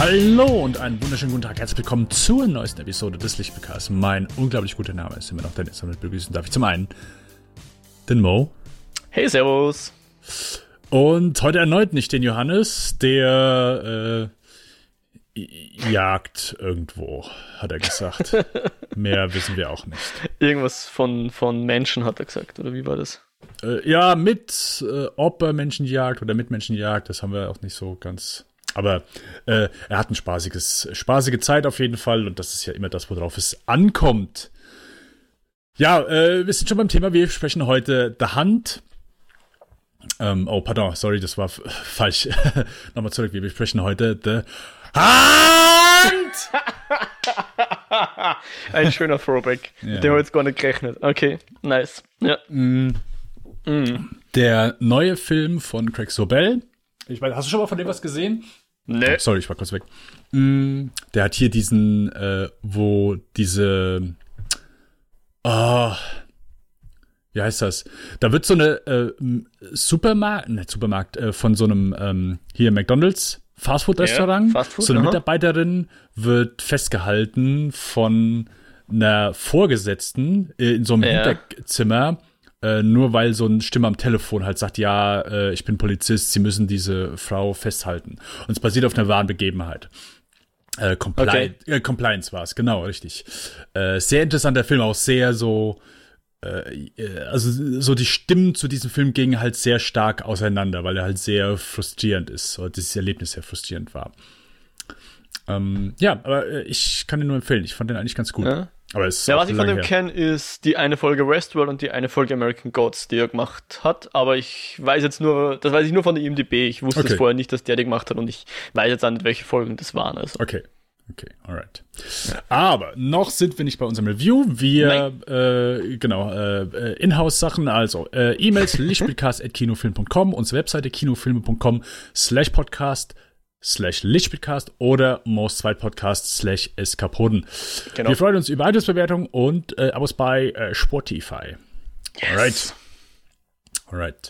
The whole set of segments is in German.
Hallo und einen wunderschönen guten Tag. Herzlich willkommen zur neuesten Episode des Lichtspielcasts. Mein unglaublich guter Name ist immer noch Dennis. Damit begrüßen darf ich zum einen den Mo. Hey, servus. Und heute erneut nicht den Johannes, der jagt irgendwo, hat er gesagt. Mehr wissen wir auch nicht. Irgendwas von Menschen hat er gesagt, oder wie war das? Ja, ob er Menschen jagt oder mit Menschen jagt, das haben wir auch nicht so ganz. Aber er hat eine spaßige Zeit auf jeden Fall und das ist ja immer das, worauf es ankommt. Ja, wir sind schon beim Thema, wir sprechen heute The Hunt. Oh, pardon, sorry, das war falsch. Nochmal zurück, wir besprechen heute The Hunt! Ein schöner Throwback. Ja. Mit dem habe ich jetzt gar nicht gerechnet. Okay, nice. Ja. Der neue Film von Craig Sobel. Ich meine, hast du schon mal von dem was gesehen? Nee. Oh, sorry, ich war kurz weg. Der hat hier diesen, wo diese, wie heißt das? Da wird so eine Supermarkt von so einem hier McDonald's Fastfood-Restaurant. Ja, Fastfood, so eine aha. Mitarbeiterin wird festgehalten von einer Vorgesetzten in so einem Hinterzimmer. Nur weil so eine Stimme am Telefon halt sagt, ja, ich bin Polizist, Sie müssen diese Frau festhalten. Und es basiert auf einer wahren Begebenheit. Compliance war es, genau, richtig. Sehr interessanter Film, auch sehr so, also so die Stimmen zu diesem Film gingen halt sehr stark auseinander, weil er halt sehr frustrierend ist, oder dieses Erlebnis sehr frustrierend war. Ja, aber ich kann den nur empfehlen, ich fand den eigentlich ganz gut. Ja. Aber es ist Ja, auch was ich von lange dem her. kenne, ist die eine Folge Westworld und die eine Folge American Gods, die er gemacht hat. Aber ich weiß jetzt nur, das weiß ich nur von der IMDb. Ich wusste es vorher nicht, dass der die gemacht hat und ich weiß jetzt auch nicht, welche Folgen das waren. Also. Okay, alright. Aber noch sind wir nicht bei unserem Review. Wir, Inhouse-Sachen, also E-Mails, lichtspielcast@kinofilm.com, unsere Webseite kinofilme.com/podcast/lichtspielcast oder Moos Zweitpodcast/Eskapoden. Genau. Wir freuen uns über iTunes-Bewertungen und Abos bei Spotify. Yes. Alright.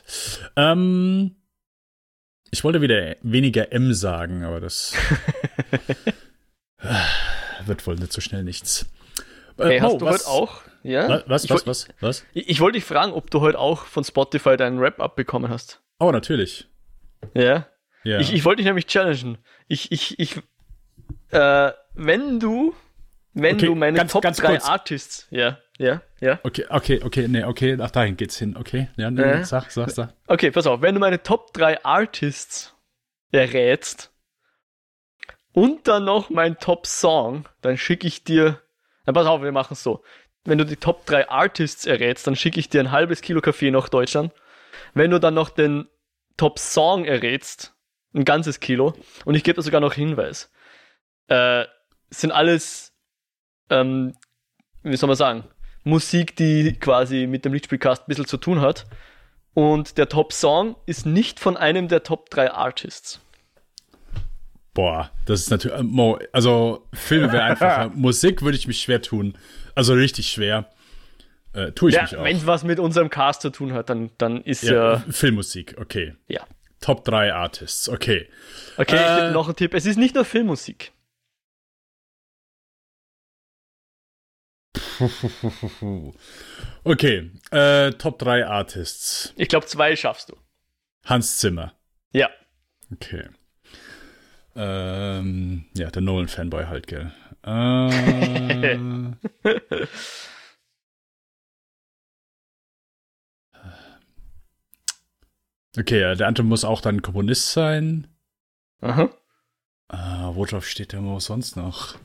Ich wollte wieder weniger M sagen, aber das wird wohl nicht so schnell nichts. Hey, hast Mo, du heute auch? Ja? Was? Ich wollte dich fragen, ob du heute auch von Spotify deinen Wrap-Up bekommen hast. Oh, natürlich. Ja? Ja. Ich wollte dich nämlich challengen. Wenn du meine ganz Top 3 kurz. Artists, ja. Okay, ach, dahin geht's hin, okay. Ja, sag. Okay, pass auf, wenn du meine Top 3 Artists errätst und dann noch mein Top Song, dann schicke ich dir, na pass auf, wir machen es so. Wenn du die Top 3 Artists errätst, dann schicke ich dir ein halbes Kilo Kaffee nach Deutschland. Wenn du dann noch den Top Song errätst, ein ganzes Kilo, und ich gebe dir sogar noch Hinweis. Sind alles, wie soll man sagen, Musik, die quasi mit dem Lichtspielcast ein bisschen zu tun hat. Und der Top Song ist nicht von einem der Top 3 Artists. Boah, das ist natürlich, also Filme wäre einfacher. Musik würde ich mich schwer tun. Also richtig schwer. Tue ich mich auch. Wenn es was mit unserem Cast zu tun hat, dann ist Filmmusik, okay. Ja. Top 3 Artists, okay. Okay, ich gebe noch einen Tipp. Es ist nicht nur Filmmusik. Okay, Top 3 Artists. Ich glaube, 2 schaffst du. Hans Zimmer. Ja. Okay. Ja, der Nolan-Fanboy halt, gell. Okay, ja, der andere muss auch dann Komponist sein. Aha. Worauf steht der Mo sonst noch?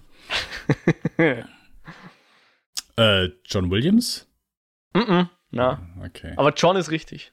John Williams? Na, Okay. aber John ist richtig.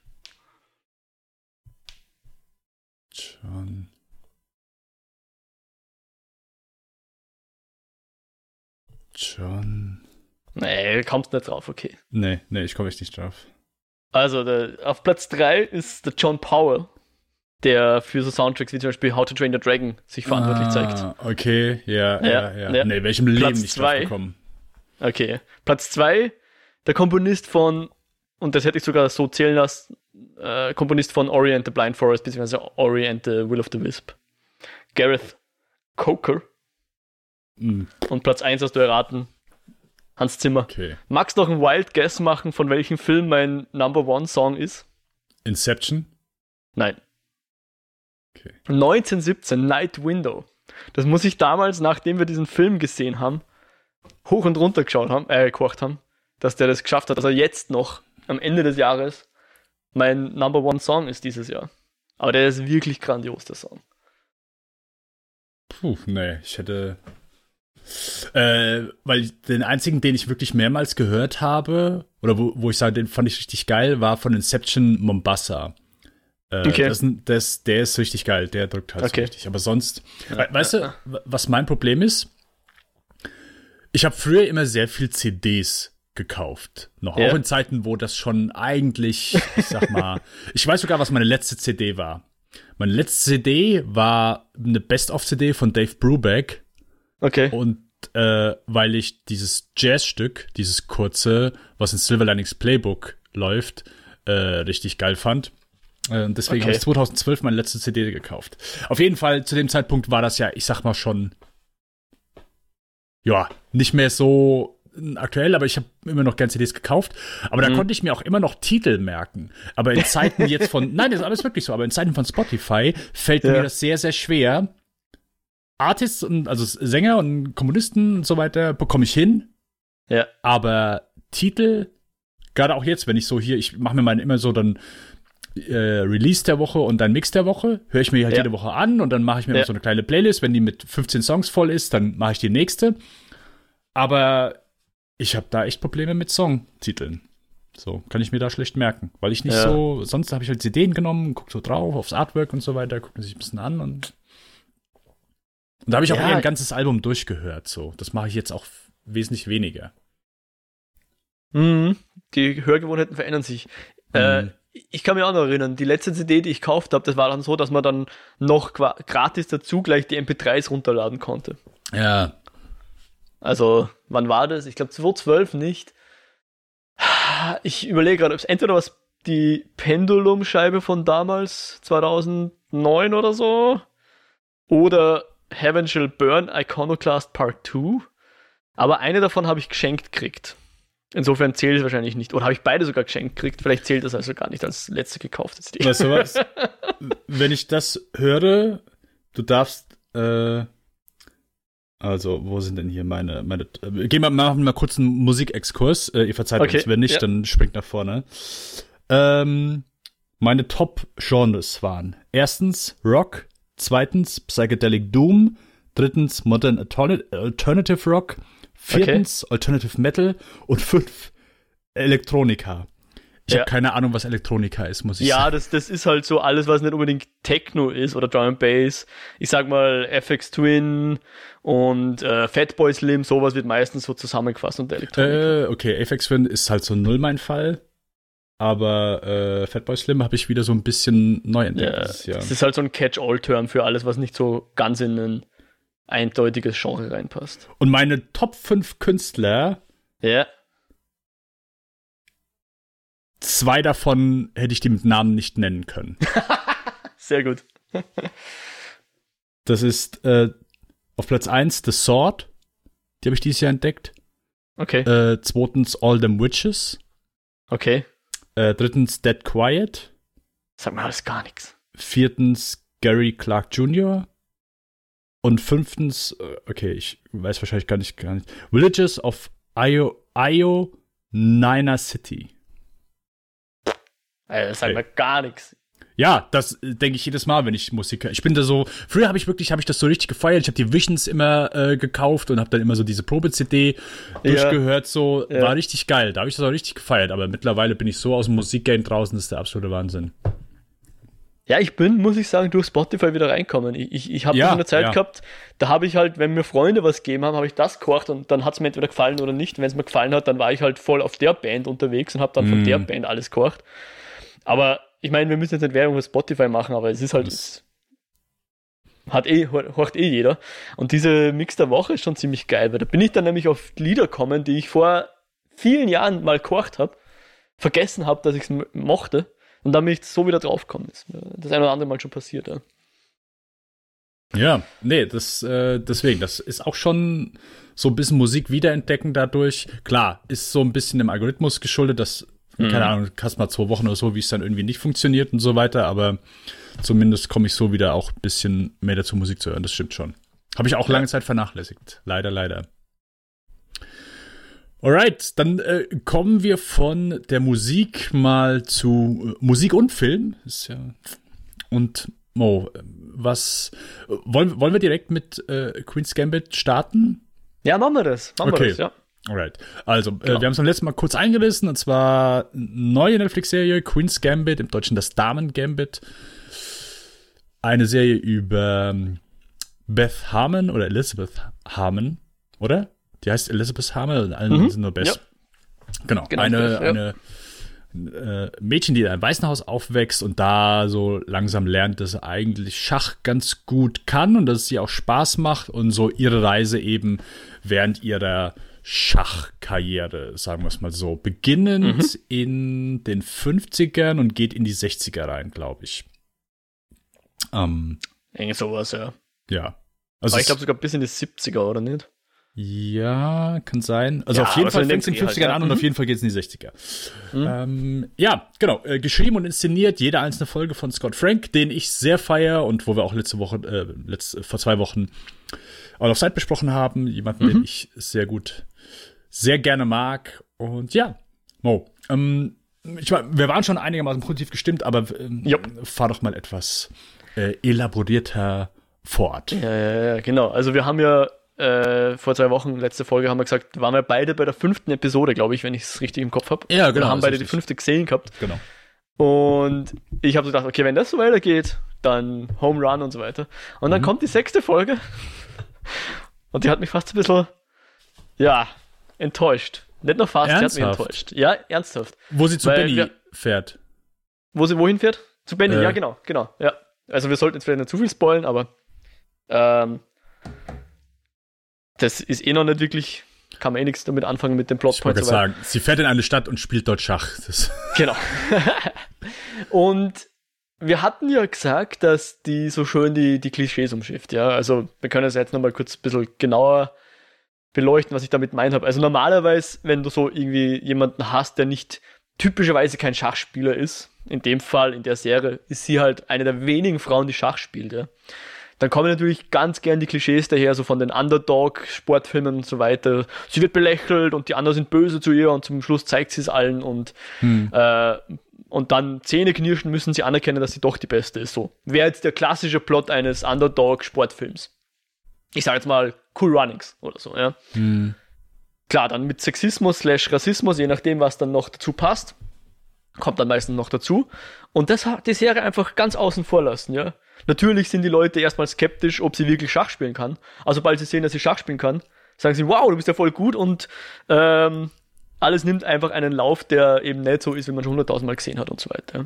John. Nee, kommst nicht drauf, okay. Nee, ich komme echt nicht drauf. Also, auf Platz 3 ist der John Powell, der für so Soundtracks wie zum Beispiel How to Train Your Dragon sich verantwortlich zeigt. Okay, ja. Nee, welchem Platz Leben nicht drauf 2. gekommen. Okay. Platz 2, der Komponist von, und das hätte ich sogar so zählen lassen, Komponist von Ori and the Blind Forest, beziehungsweise Ori and the Will of the Wisp. Gareth Coker. Hm, Und Platz 1 hast du erraten, Hans Zimmer. okay. Magst du noch einen Wild Guess machen, von welchem Film mein Number One Song ist? Inception? Nein. Okay. 1917, Night Window. Das muss ich damals, nachdem wir diesen Film gesehen haben, hoch und runter gekocht haben, dass der das geschafft hat, dass er jetzt noch am Ende des Jahres mein Number One Song ist dieses Jahr. Aber der ist wirklich grandios, der Song. Puh, nee, ich hätte. Weil den einzigen, den ich wirklich mehrmals gehört habe, oder wo ich sage, den fand ich richtig geil, war von Inception Mombasa. Okay. Der ist richtig geil, der drückt halt so Okay. richtig. Aber sonst, weißt du, was mein Problem ist? Ich habe früher immer sehr viel CDs gekauft. Noch Ja. auch in Zeiten, wo das schon eigentlich, ich sag mal, ich weiß sogar, was meine letzte CD war. Meine letzte CD war eine Best-of-CD von Dave Brubeck. Okay. Und weil ich dieses Jazzstück, dieses kurze, was in Silver Linings Playbook läuft, richtig geil fand. Und deswegen habe ich 2012 meine letzte CD gekauft. Auf jeden Fall, zu dem Zeitpunkt war das ja, ich sag mal schon, ja, nicht mehr so aktuell, aber ich habe immer noch gern CDs gekauft. Aber da konnte ich mir auch immer noch Titel merken. Aber in Zeiten jetzt von, nein, das ist alles wirklich so, aber in Zeiten von Spotify fällt mir das sehr, sehr schwer. Artists, also Sänger und Komponisten und so weiter bekomme ich hin. Ja. Aber Titel, gerade auch jetzt, wenn ich so hier, ich mache mir mal immer so dann Release der Woche und dann Mix der Woche, höre ich mir halt jede Woche an und dann mache ich mir immer so eine kleine Playlist. Wenn die mit 15 Songs voll ist, dann mache ich die nächste. Aber ich habe da echt Probleme mit Songtiteln. So, kann ich mir da schlecht merken. Weil ich nicht so, sonst habe ich halt CDs genommen, gucke so drauf, aufs Artwork und so weiter, gucke sich ein bisschen an und da habe ich auch eher ein ganzes Album durchgehört. So, das mache ich jetzt auch wesentlich weniger. Die Hörgewohnheiten verändern sich. Ich kann mich auch noch erinnern, die letzte CD, die ich gekauft habe, das war dann so, dass man dann noch gratis dazu gleich die MP3s runterladen konnte. Ja. Also, wann war das? Ich glaube 2012 nicht. Ich überlege gerade, ob es entweder die Pendulum-Scheibe von damals, 2009 oder so, oder Heaven Shall Burn, Iconoclast Part 2. Aber eine davon habe ich geschenkt gekriegt. Insofern zählt es wahrscheinlich nicht. Oder habe ich beide sogar geschenkt gekriegt? Vielleicht zählt das also gar nicht als letzte gekaufte CD. Weißt du was? Wenn ich das höre, du darfst, also, wo sind denn hier meine machen mal kurz einen Musikexkurs. Ihr verzeiht uns, wenn nicht, dann springt nach vorne. Meine Top-Genres waren erstens Rock, zweitens Psychedelic Doom, drittens Modern Alternative Rock, viertens Alternative Metal und 5 Elektronika. Ich habe keine Ahnung, was Elektronika ist, muss ich sagen. Ja, das ist halt so alles, was nicht unbedingt Techno ist oder Drum and Bass. Ich sag mal FX Twin und Fatboy Slim, sowas wird meistens so zusammengefasst unter Elektronika. Okay, FX Twin ist halt so null mein Fall. Aber Fatboy Slim habe ich wieder so ein bisschen neu entdeckt. Das ist halt so ein Catch-all-Term für alles, was nicht so ganz in ein eindeutiges Genre reinpasst. Und meine Top 5 Künstler, 2 davon hätte ich die mit Namen nicht nennen können. Sehr gut. Das ist auf Platz 1 The Sword. Die habe ich dieses Jahr entdeckt. Okay. Zweitens All Them Witches. Okay. Drittens Dead Quiet. Sag mir alles gar nichts. Viertens Gary Clark Jr. Und fünftens, okay, ich weiß wahrscheinlich gar nicht, Villages of Io Niner City. Das sagt mir gar nichts. Ja, das denke ich jedes Mal, wenn ich Musik höre. Ich bin da so, früher habe ich das so richtig gefeiert. Ich habe die Visions immer gekauft und habe dann immer so diese Probe-CD durchgehört. So, war richtig geil. Da habe ich das auch richtig gefeiert. Aber mittlerweile bin ich so aus dem Musikgame draußen, das ist der absolute Wahnsinn. Ja, ich bin, muss ich sagen, durch Spotify wieder reinkommen. Ich habe so eine Zeit gehabt, da habe ich halt, wenn mir Freunde was gegeben haben, habe ich das gehört und dann hat es mir entweder gefallen oder nicht. Wenn es mir gefallen hat, dann war ich halt voll auf der Band unterwegs und habe dann von der Band alles gehört. Aber ich meine, wir müssen jetzt nicht Werbung für Spotify machen, aber es ist halt, hört jeder. Und diese Mix der Woche ist schon ziemlich geil, weil da bin ich dann nämlich auf Lieder gekommen, die ich vor vielen Jahren mal gehört habe, vergessen habe, dass ich es mochte und dann bin ich so wieder draufgekommen. Das ist ein oder andere Mal schon passiert, ja. Ja, nee, deswegen, das ist auch schon so ein bisschen Musik wiederentdecken dadurch. Klar, ist so ein bisschen dem Algorithmus geschuldet, dass, keine Ahnung, hast mal 2 Wochen oder so, wie es dann irgendwie nicht funktioniert und so weiter, aber zumindest komme ich so wieder auch ein bisschen mehr dazu, Musik zu hören, das stimmt schon. Habe ich auch lange Zeit vernachlässigt. Leider. Alright, dann kommen wir von der Musik mal zu Musik und Film. Ist ja, und Mo, was wollen wir direkt mit Queen's Gambit starten? Ja, machen wir das, ja. Alright, also wir haben es beim letzten Mal kurz eingerissen, und zwar neue Netflix-Serie Queen's Gambit, im Deutschen das Damen-Gambit. Eine Serie über Beth Harmon oder Elizabeth Harmon, oder? Die heißt Elizabeth Harmon, und allen sind nur Beth. Ja. Genau, eine Mädchen, die in einem Waisenhaus aufwächst und da so langsam lernt, dass sie eigentlich Schach ganz gut kann und dass es ihr auch Spaß macht, und so ihre Reise eben während ihrer Schachkarriere, sagen wir es mal so, beginnend in den 50ern und geht in die 60er rein, glaube ich. Irgendwie sowas, ja. Ja. Also aber ich glaube sogar bis in die 70er, oder nicht? Ja, kann sein. Also ja, auf jeden Fall fängt es in den 50ern halt, an und auf jeden Fall geht es in die 60er. Ja, genau. Geschrieben und inszeniert jede einzelne Folge von Scott Frank, den ich sehr feiere und wo wir auch vor 2 Wochen Out of Sight besprochen haben. Jemanden, den ich sehr gerne mag. Und ja, Mo, wir waren schon einigermaßen positiv gestimmt, aber fahr doch mal etwas elaborierter fort. Ja, genau. Also wir haben ja vor 2 Wochen, letzte Folge, haben wir gesagt, waren wir beide bei der 5. Episode, glaube ich, wenn ich es richtig im Kopf habe. Ja, genau. Wir haben beide die 5. gesehen gehabt. Genau. Und ich habe so gedacht, okay, wenn das so weitergeht, dann Home Run und so weiter. Und dann kommt die 6. Folge und die hat mich fast ein bisschen, enttäuscht. Nicht nur fast, ernsthaft? sie hat mich enttäuscht. Ja, ernsthaft. Wo sie zu Benny fährt. Wo sie wohin fährt? Zu Benny, ja, genau. Ja. Also wir sollten jetzt vielleicht nicht zu viel spoilen, aber das ist noch nicht wirklich, kann man nichts damit anfangen mit dem Plotpoint. Ich wollte sagen, sie fährt in eine Stadt und spielt dort Schach. Genau. Und wir hatten ja gesagt, dass die so schön die Klischees umschifft, ja. Also wir können es jetzt nochmal kurz ein bisschen genauer beleuchten, was ich damit gemeint habe. Also normalerweise, wenn du so irgendwie jemanden hast, der nicht typischerweise kein Schachspieler ist, in dem Fall, in der Serie, ist sie halt eine der wenigen Frauen, die Schach spielt, ja. Dann kommen natürlich ganz gern die Klischees daher, so von den Underdog-Sportfilmen und so weiter. Sie wird belächelt und die anderen sind böse zu ihr und zum Schluss zeigt sie es allen und dann Zähneknirschen müssen sie anerkennen, dass sie doch die Beste ist. So wäre jetzt der klassische Plot eines Underdog-Sportfilms. Ich sage jetzt mal Cool Runnings oder so, ja. Klar, dann mit Sexismus/Rassismus, je nachdem, was dann noch dazu passt, kommt dann meistens noch dazu. Und das hat die Serie einfach ganz außen vor lassen, ja. Natürlich sind die Leute erstmal skeptisch, ob sie wirklich Schach spielen kann. Also sobald sie sehen, dass sie Schach spielen kann, sagen sie, wow, du bist ja voll gut, und alles nimmt einfach einen Lauf, der eben nicht so ist, wie man schon 100.000 Mal gesehen hat und so weiter.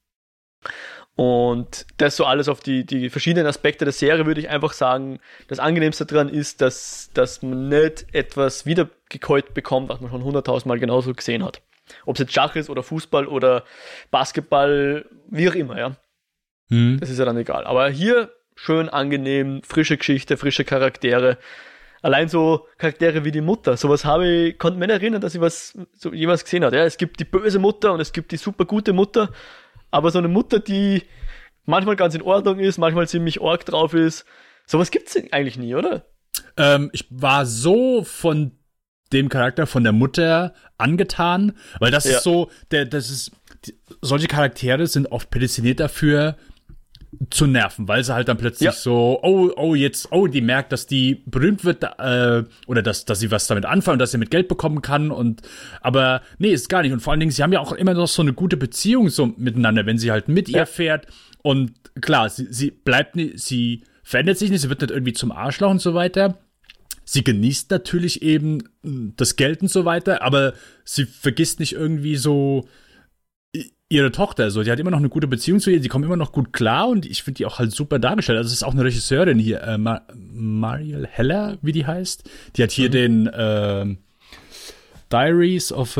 Und das so alles auf die verschiedenen Aspekte der Serie, würde ich einfach sagen, das Angenehmste daran ist, dass man nicht etwas wiedergekäut bekommt, was man schon 100.000 Mal genauso gesehen hat. Ob es jetzt Schach ist oder Fußball oder Basketball, wie auch immer, ja. Das ist ja dann egal. Aber hier schön angenehm, frische Geschichte, frische Charaktere. Allein so Charaktere wie die Mutter. Sowas konnte mir nicht erinnern, dass ich jemals gesehen habe. Ja, es gibt die böse Mutter und es gibt die super gute Mutter. Aber so eine Mutter, die manchmal ganz in Ordnung ist, manchmal ziemlich arg drauf ist. Sowas gibt's eigentlich nie, oder? Ich war so von dem Charakter von der Mutter angetan, weil das ist so, solche Charaktere sind oft prädestiniert dafür, zu nerven, weil sie halt dann plötzlich die merkt, dass die berühmt wird, oder dass sie was damit anfangen, dass sie mit Geld bekommen kann, aber nee, ist gar nicht. Und vor allen Dingen, sie haben ja auch immer noch so eine gute Beziehung so miteinander, wenn sie halt mit ihr fährt. Und klar, sie verändert sich nicht, sie wird nicht irgendwie zum Arschloch und so weiter. Sie genießt natürlich eben das Geld und so weiter, aber sie vergisst nicht irgendwie so ihre Tochter, so, die hat immer noch eine gute Beziehung zu ihr, die kommen immer noch gut klar, und ich finde die auch halt super dargestellt. Also es ist auch eine Regisseurin hier, Mariel Heller, wie die heißt. Die hat hier den Diaries of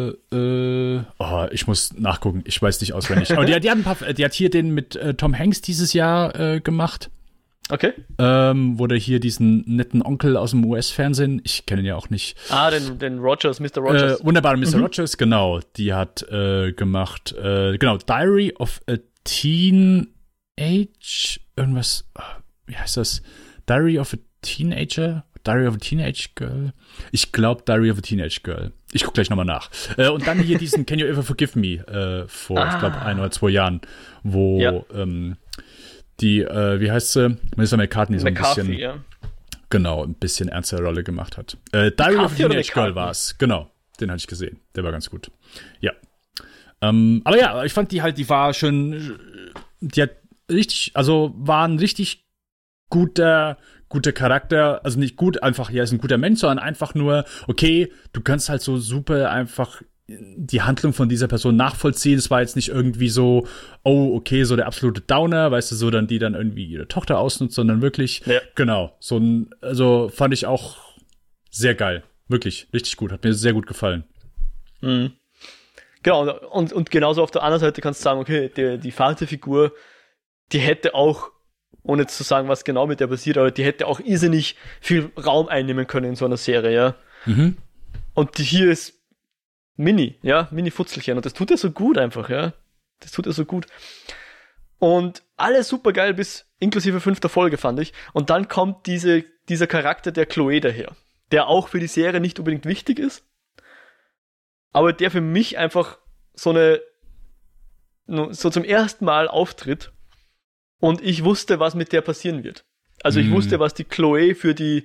ich muss nachgucken, ich weiß nicht auswendig. Aber die hat hier den mit Tom Hanks dieses Jahr gemacht. Okay. Wo der hier diesen netten Onkel aus dem US-Fernsehen, ich kenne ihn ja auch nicht. Den Rogers, Mr. Rogers. Wunderbare Mr. Rogers, genau. Die hat gemacht, Diary of a Teenage, irgendwas, wie heißt das? Diary of a Teenager? Diary of a Teenage Girl? Ich glaube, Diary of a Teenage Girl. Ich gucke gleich nochmal nach. Und dann hier diesen Can You Ever Forgive Me vor, ich glaube, 1 oder 2 Jahren, wo die, wie heißt sie? Melissa McCarthy so ein bisschen, ja. Genau, ein bisschen ernstere Rolle gemacht hat. Diary of a Teenage Girl war es, genau. Den hatte ich gesehen. Der war ganz gut. Ja. Aber ja, ich fand die war schon, die hat richtig, also war ein richtig guter Charakter, also nicht gut, einfach, ja, ist ein guter Mensch, sondern einfach nur, okay, du kannst halt so super einfach die Handlung von dieser Person nachvollziehen. Es war jetzt nicht irgendwie so, oh, okay, so der absolute Downer, weißt du, so dann die dann irgendwie ihre Tochter ausnutzt, sondern wirklich, genau, also fand ich auch sehr geil. Wirklich, richtig gut, hat mir sehr gut gefallen. Mhm. Genau, und genauso auf der anderen Seite kannst du sagen, okay, die Vaterfigur, die hätte auch, ohne zu sagen, was genau mit der passiert, aber die hätte auch irrsinnig viel Raum einnehmen können in so einer Serie, ja. Mhm. Und die hier ist Mini-Futzelchen. Und das tut er so gut einfach, ja. Das tut er so gut. Und alles super geil bis inklusive 5. Folge, fand ich. Und dann kommt dieser Charakter der Chloe daher, der auch für die Serie nicht unbedingt wichtig ist, aber der für mich einfach so zum ersten Mal auftritt und ich wusste, was mit der passieren wird. Also ich wusste, was die Chloe für die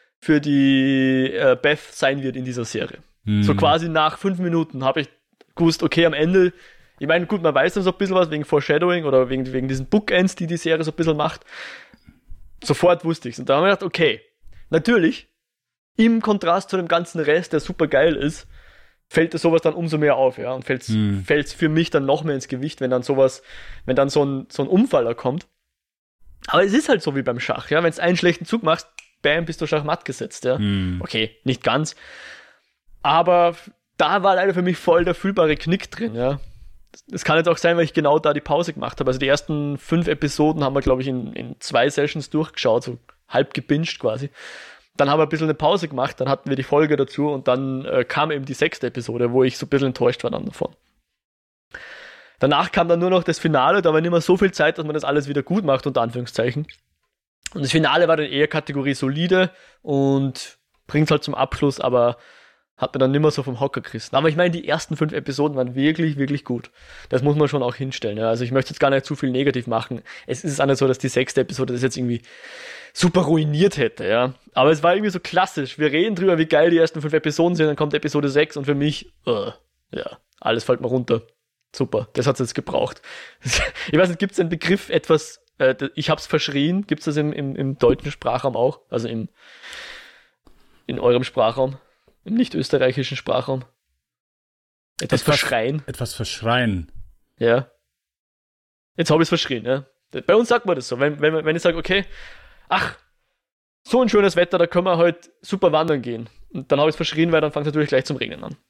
Beth sein wird in dieser Serie. So quasi nach 5 Minuten habe ich gewusst, okay, am Ende, ich meine, gut, man weiß dann so ein bisschen was wegen Foreshadowing oder wegen diesen Bookends, die Serie so ein bisschen macht. Sofort wusste ich's. Und da haben wir gedacht, okay, natürlich, im Kontrast zu dem ganzen Rest, der super geil ist, fällt das sowas dann umso mehr auf, ja, und fällt's für mich dann noch mehr ins Gewicht, wenn dann so ein Umfaller kommt. Aber es ist halt so wie beim Schach, ja, wenn du einen schlechten Zug machst, bam, bist du Schachmatt gesetzt, ja. Okay, nicht ganz. Aber da war leider für mich voll der fühlbare Knick drin, ja. Es kann jetzt auch sein, weil ich genau da die Pause gemacht habe. Also die ersten 5 Episoden haben wir, glaube ich, in 2 Sessions durchgeschaut, so halb gebinged quasi. Dann haben wir ein bisschen eine Pause gemacht, dann hatten wir die Folge dazu und dann kam eben die 6. Episode, wo ich so ein bisschen enttäuscht war dann davon. Danach kam dann nur noch das Finale, da war nicht mehr so viel Zeit, dass man das alles wieder gut macht, unter Anführungszeichen. Und das Finale war dann eher Kategorie solide und bringt halt zum Abschluss, aber hat mir dann nicht mehr so vom Hocker gerissen. Aber ich meine, die ersten 5 Episoden waren wirklich, wirklich gut. Das muss man schon auch hinstellen. Ja. Also ich möchte jetzt gar nicht zu viel negativ machen. Es ist auch nicht so, dass die 6. Episode das jetzt irgendwie super ruiniert hätte. Ja. Aber es war irgendwie so klassisch. Wir reden drüber, wie geil die ersten 5 Episoden sind, dann kommt Episode 6 und für mich, alles fällt mir runter. Super, das hat's jetzt gebraucht. Ich weiß nicht, gibt es den Begriff etwas, ich hab's verschrien, gibt es das im deutschen Sprachraum auch? Also in eurem Sprachraum? Im nicht-österreichischen Sprachraum. Etwas verschreien. Etwas verschreien. Ja. Jetzt habe ich es verschrien, ja. Bei uns sagt man das so. Wenn ich sage, okay, ach, so ein schönes Wetter, da können wir heute super wandern gehen. Und dann habe ich es verschrien, weil dann fängt es natürlich gleich zum Regnen an.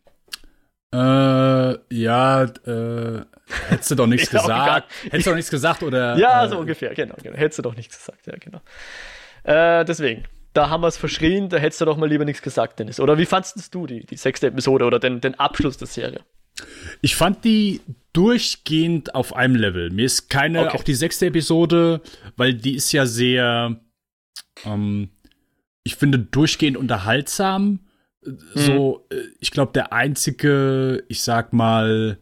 Hättest du doch nichts gesagt. Hättest du doch nichts gesagt, oder? Ja, so ungefähr, genau. Hättest du doch nichts gesagt, ja, genau. Deswegen. Da haben wir es verschrien, da hättest du doch mal lieber nichts gesagt, Dennis. Oder wie fandest du die 6. Episode oder den Abschluss der Serie? Ich fand die durchgehend auf einem Level. Mir ist auch die 6. Episode, weil die ist ja sehr, ich finde, durchgehend unterhaltsam. So, ich glaube, der einzige, ich sag mal,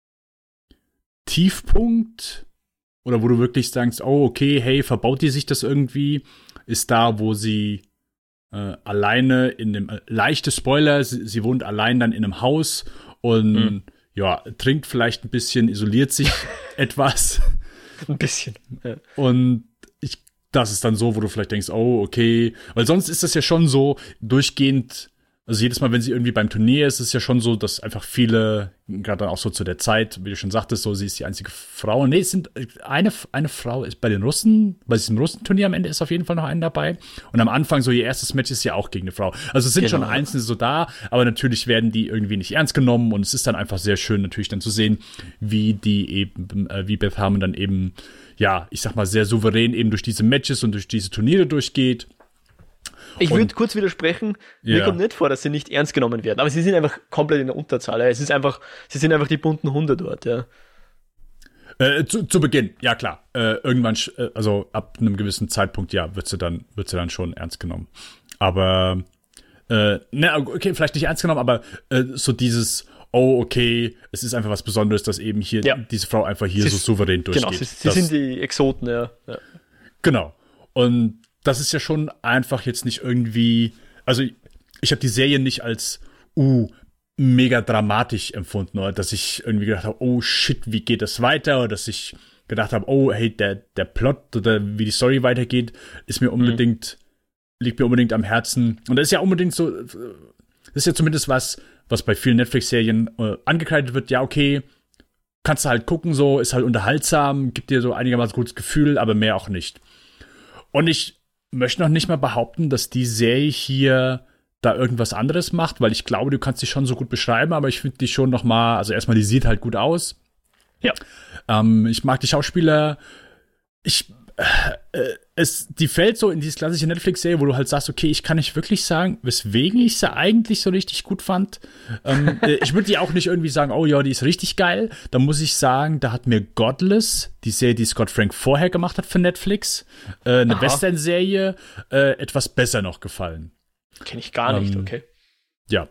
Tiefpunkt, oder wo du wirklich sagst, oh, okay, hey, verbaut die sich das irgendwie, ist da, wo sie alleine in dem, leichte Spoiler, sie wohnt allein dann in einem Haus und trinkt vielleicht ein bisschen, isoliert sich etwas. Ein bisschen. Ja. Und das ist dann so, wo du vielleicht denkst, oh, okay, weil sonst ist das ja schon so durchgehend, Also jedes Mal, wenn sie irgendwie beim Turnier ist, ist es ja schon so, dass einfach viele, gerade dann auch so zu der Zeit, wie du schon sagtest, so, sie ist die einzige Frau. Nee, es sind eine Frau ist bei den Russen, bei diesem Russenturnier am Ende ist auf jeden Fall noch eine dabei. Und am Anfang so ihr erstes Match ist ja auch gegen eine Frau. Also es sind schon Einzelne so da, aber natürlich werden die irgendwie nicht ernst genommen und es ist dann einfach sehr schön natürlich dann zu sehen, wie die eben, wie Beth Harmon dann eben, ja, ich sag mal, sehr souverän eben durch diese Matches und durch diese Turniere durchgeht. Ich würde kurz widersprechen, mir kommt nicht vor, dass sie nicht ernst genommen werden, aber sie sind einfach komplett in der Unterzahl. Sie sind einfach die bunten Hunde dort, ja. Zu Beginn, ja klar. Irgendwann, also ab einem gewissen Zeitpunkt, ja, wird sie dann schon ernst genommen. Aber, okay, vielleicht nicht ernst genommen, aber so dieses, oh, okay, es ist einfach was Besonderes, dass eben hier diese Frau einfach hier so souverän durchgeht. Genau, sie sind die Exoten, ja. Genau. Und das ist ja schon einfach jetzt nicht irgendwie, also ich habe die Serie nicht als mega dramatisch empfunden, oder dass ich irgendwie gedacht habe, oh shit, wie geht das weiter, oder dass ich gedacht habe, oh hey, der Plot oder wie die Story weitergeht, liegt mir unbedingt am Herzen. Und das ist ja unbedingt so, das ist ja zumindest was bei vielen Netflix-Serien angekreidet wird, ja okay, kannst du halt gucken, so, ist halt unterhaltsam, gibt dir so einigermaßen gutes Gefühl, aber mehr auch nicht. Und ich möchte noch nicht mal behaupten, dass die Serie hier da irgendwas anderes macht, weil ich glaube, du kannst die schon so gut beschreiben, aber ich finde die schon noch mal, also erstmal, die sieht halt gut aus. Ja. Ich mag die Schauspieler. Die fällt so in diese klassische Netflix-Serie, wo du halt sagst, okay, ich kann nicht wirklich sagen, weswegen ich sie eigentlich so richtig gut fand. Ich würde die auch nicht irgendwie sagen, oh ja, die ist richtig geil. Da muss ich sagen, da hat mir Godless, die Serie, die Scott Frank vorher gemacht hat für Netflix, eine Western-Serie, etwas besser noch gefallen. Kenne ich gar nicht, okay. Ja,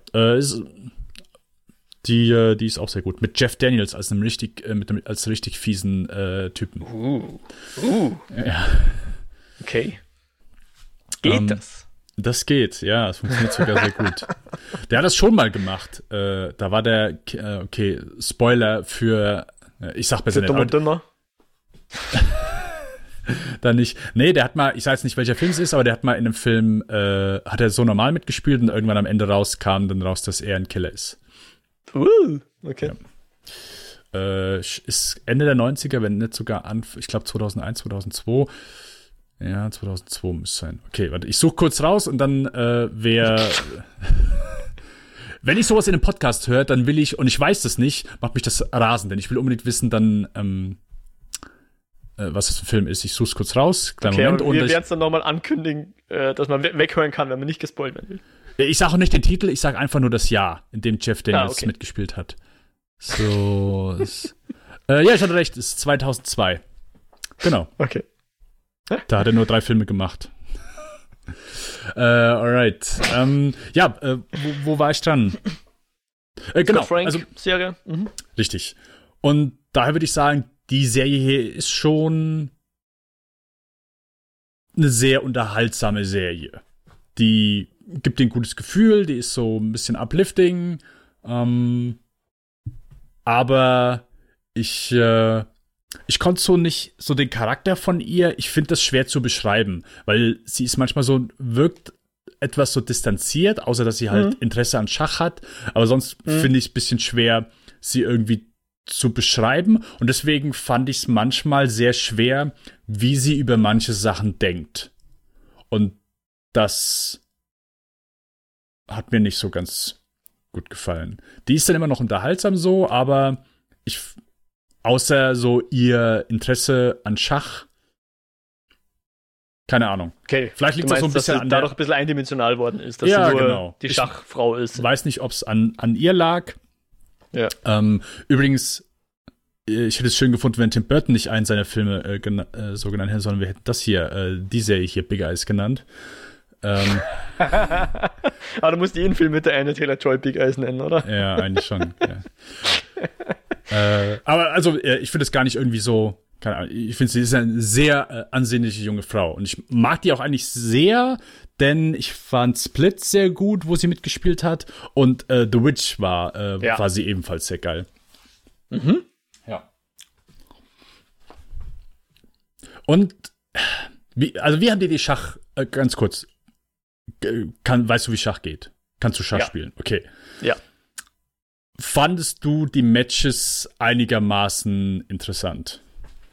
die ist auch sehr gut. Mit Jeff Daniels als einem richtig fiesen Typen. Ja. Okay. Geht das? Das geht, ja. Es funktioniert sogar sehr gut. Der hat das schon mal gemacht. Da war der, okay, Spoiler für, ich sag besser nicht. Dumm und Dümmer? Da nicht. Nee, der hat mal, ich weiß nicht, welcher Film es ist, aber der hat mal in einem Film, hat er so normal mitgespielt und irgendwann am Ende kam dann raus, dass er ein Killer ist. Okay. Ja. Ist Ende der 90er, wenn nicht sogar ich glaube 2001, 2002. Ja, 2002 muss es sein. Okay, warte, ich suche kurz raus und dann wenn ich sowas in einem Podcast höre, dann will ich, und ich weiß das nicht, macht mich das rasend, denn ich will unbedingt wissen, dann was das für ein Film ist. Ich suche es kurz raus. Kleinen Moment. Wir werden es dann nochmal ankündigen, dass man weghören kann, wenn man nicht gespoilt werden will. Ich sage auch nicht den Titel, ich sage einfach nur das Jahr, in dem Jeff Daniels mitgespielt hat. So. Ja, ich hatte recht, es ist 2002. Genau. Okay. Da hat er nur 3 Filme gemacht. Alright. Wo war ich dran? Genau. Frank Serie. Richtig. Und daher würde ich sagen, die Serie hier ist schon eine sehr unterhaltsame Serie. Die gibt dir ein gutes Gefühl, die ist so ein bisschen uplifting, aber ich konnte so nicht, so den Charakter von ihr, ich finde das schwer zu beschreiben, weil sie ist manchmal so, wirkt etwas so distanziert, außer dass sie halt Interesse an Schach hat, aber sonst finde ich es ein bisschen schwer, sie irgendwie zu beschreiben, und deswegen fand ich es manchmal sehr schwer, wie sie über manche Sachen denkt. Und das hat mir nicht so ganz gut gefallen. Die ist dann immer noch unterhaltsam so, aber außer so ihr Interesse an Schach, keine Ahnung. Okay. Vielleicht liegt das so ein bisschen an dadurch ein bisschen eindimensional worden ist, dass sie nur die Schachfrau ist. Ich weiß nicht, ob es an ihr lag. Ja. Übrigens, ich hätte es schön gefunden, wenn Tim Burton nicht einen seiner Filme so genannt hätte, sondern wir hätten das hier, die Serie hier Big Eyes genannt. Aber du musst jeden Film mit der Anya Taylor-Joy Big Eyes nennen, oder? Ja, eigentlich schon. Ja. Aber also, ich finde es gar nicht irgendwie so, keine Ahnung, ich finde, sie ist eine sehr ansehnliche junge Frau. Und ich mag die auch eigentlich sehr, denn ich fand Split sehr gut, wo sie mitgespielt hat. Und The Witch war sie ebenfalls sehr geil. Mhm. Ja. Und wie haben dir die Schach, ganz kurz, weißt du, wie Schach geht? Kannst du Schach Ja. spielen, okay. Ja. Fandest du die Matches einigermaßen interessant?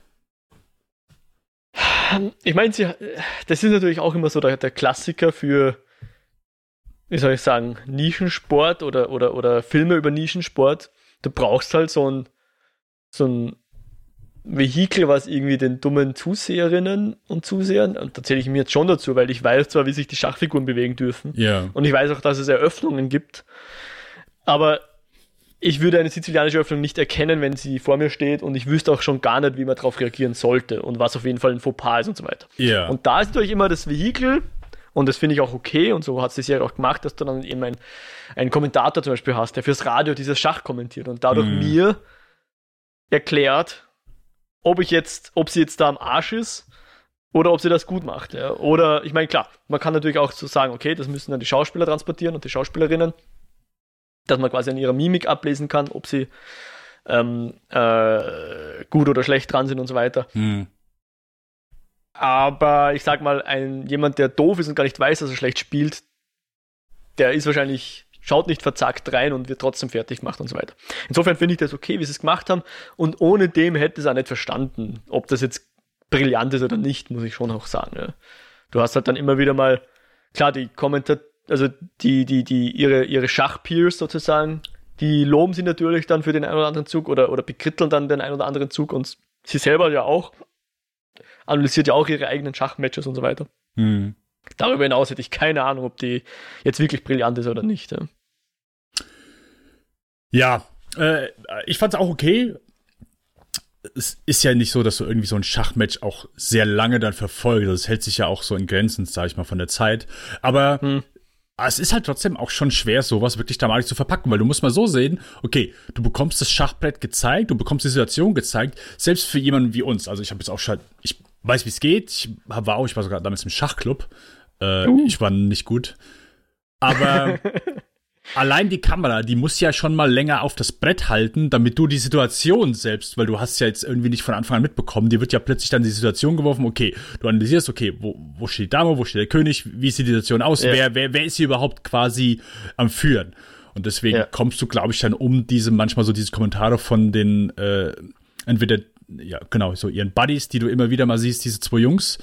Ich meine, das ist natürlich auch immer so der Klassiker für, wie soll ich sagen, Nischensport oder Filme über Nischensport. Du brauchst halt so ein Vehikel, was irgendwie den dummen Zuseherinnen und Zusehern, und da zähle ich mir jetzt schon dazu, weil ich weiß zwar, wie sich die Schachfiguren bewegen dürfen. Ja. Und ich weiß auch, dass es Eröffnungen gibt. Aber ich würde eine sizilianische Öffnung nicht erkennen, wenn sie vor mir steht, und ich wüsste auch schon gar nicht, wie man darauf reagieren sollte und was auf jeden Fall ein Fauxpas ist und so weiter. Ja. Und da ist natürlich immer das Vehikel, und das finde ich auch okay, und so hat es die Serie auch gemacht, dass du dann eben einen Kommentator zum Beispiel hast, der fürs Radio dieses Schach kommentiert und dadurch mir erklärt, ob sie jetzt da am Arsch ist oder ob sie das gut macht. Ja. Oder, ich meine, klar, man kann natürlich auch so sagen, okay, das müssen dann die Schauspieler transportieren und die Schauspielerinnen, dass man quasi an ihrer Mimik ablesen kann, ob sie gut oder schlecht dran sind und so weiter. Aber ich sag mal, jemand, der doof ist und gar nicht weiß, dass er schlecht spielt, der ist wahrscheinlich, schaut nicht verzagt rein und wird trotzdem fertig gemacht und so weiter. Insofern finde ich das okay, wie sie es gemacht haben, und ohne dem hätte ich es auch nicht verstanden, ob das jetzt brillant ist oder nicht, muss ich schon auch sagen. Ja. Du hast halt dann immer wieder mal, klar, die also ihre Schachpeers sozusagen, die loben sie natürlich dann für den einen oder anderen Zug oder bekritteln dann den einen oder anderen Zug, und sie selber ja auch, analysiert ja auch ihre eigenen Schachmatches und so weiter. Darüber hinaus hätte ich keine Ahnung, ob die jetzt wirklich brillant ist oder nicht. Ja, ich fand's auch okay. Es ist ja nicht so, dass du irgendwie so ein Schachmatch auch sehr lange dann verfolgst. Das hält sich ja auch so in Grenzen, sag ich mal, von der Zeit. Aber es ist halt trotzdem auch schon schwer, sowas wirklich dramatisch zu verpacken, weil du musst mal so sehen, okay, du bekommst das Schachbrett gezeigt, du bekommst die Situation gezeigt, selbst für jemanden wie uns. Also ich habe jetzt auch schon, ich weiß, wie es geht. Ich war sogar damals im Schachclub. Ich war nicht gut. Aber allein die Kamera, die muss ja schon mal länger auf das Brett halten, damit du die Situation selbst, weil du hast ja jetzt irgendwie nicht von Anfang an mitbekommen, dir wird ja plötzlich dann die Situation geworfen, okay, du analysierst, okay, wo steht die Dame, wo steht der König, wie sieht die Situation aus, wer ist hier überhaupt quasi am Führen? Und deswegen kommst du, glaube ich, dann manchmal so diese Kommentare von den, entweder, ja, genau, so ihren Buddies, die du immer wieder mal siehst, diese zwei Jungs,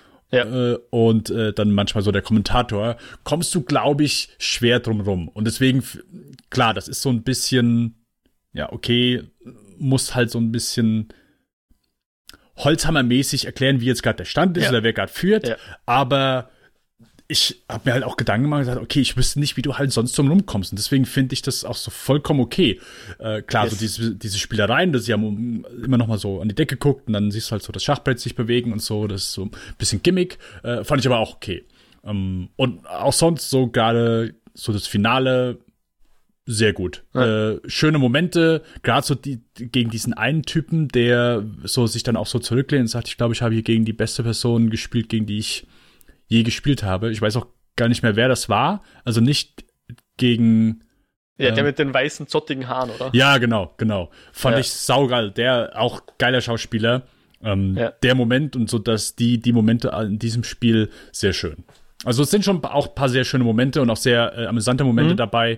und dann manchmal so der Kommentator, kommst du, glaube ich, schwer drum rum. Und deswegen, klar, das ist so ein bisschen, ja, okay, muss halt so ein bisschen holzhammermäßig erklären, wie jetzt gerade der Stand ist oder wer gerade führt. Aber ich habe mir halt auch Gedanken gemacht und gesagt, okay, ich wüsste nicht, wie du halt sonst drum rumkommst. Und deswegen finde ich das auch so vollkommen okay. Klar, so diese Spielereien, dass sie haben immer noch mal so an die Decke guckt und dann siehst du halt so das Schachbrett sich bewegen und so. Das ist so ein bisschen Gimmick. Fand ich aber auch okay. Und auch sonst so gerade so das Finale sehr gut. Schöne Momente, gerade so gegen diesen einen Typen, der so sich dann auch so zurücklehnt und sagt, ich glaube, ich habe hier gegen die beste Person gespielt, gegen die ich je gespielt habe. Ich weiß auch gar nicht mehr, wer das war. Also nicht gegen... Ja, der mit den weißen, zottigen Haaren, oder? Ja, genau. Fand ich saugeil. Der auch geiler Schauspieler. Der Moment und so, dass die Momente in diesem Spiel sehr schön. Also es sind schon auch ein paar sehr schöne Momente und auch sehr amüsante Momente dabei.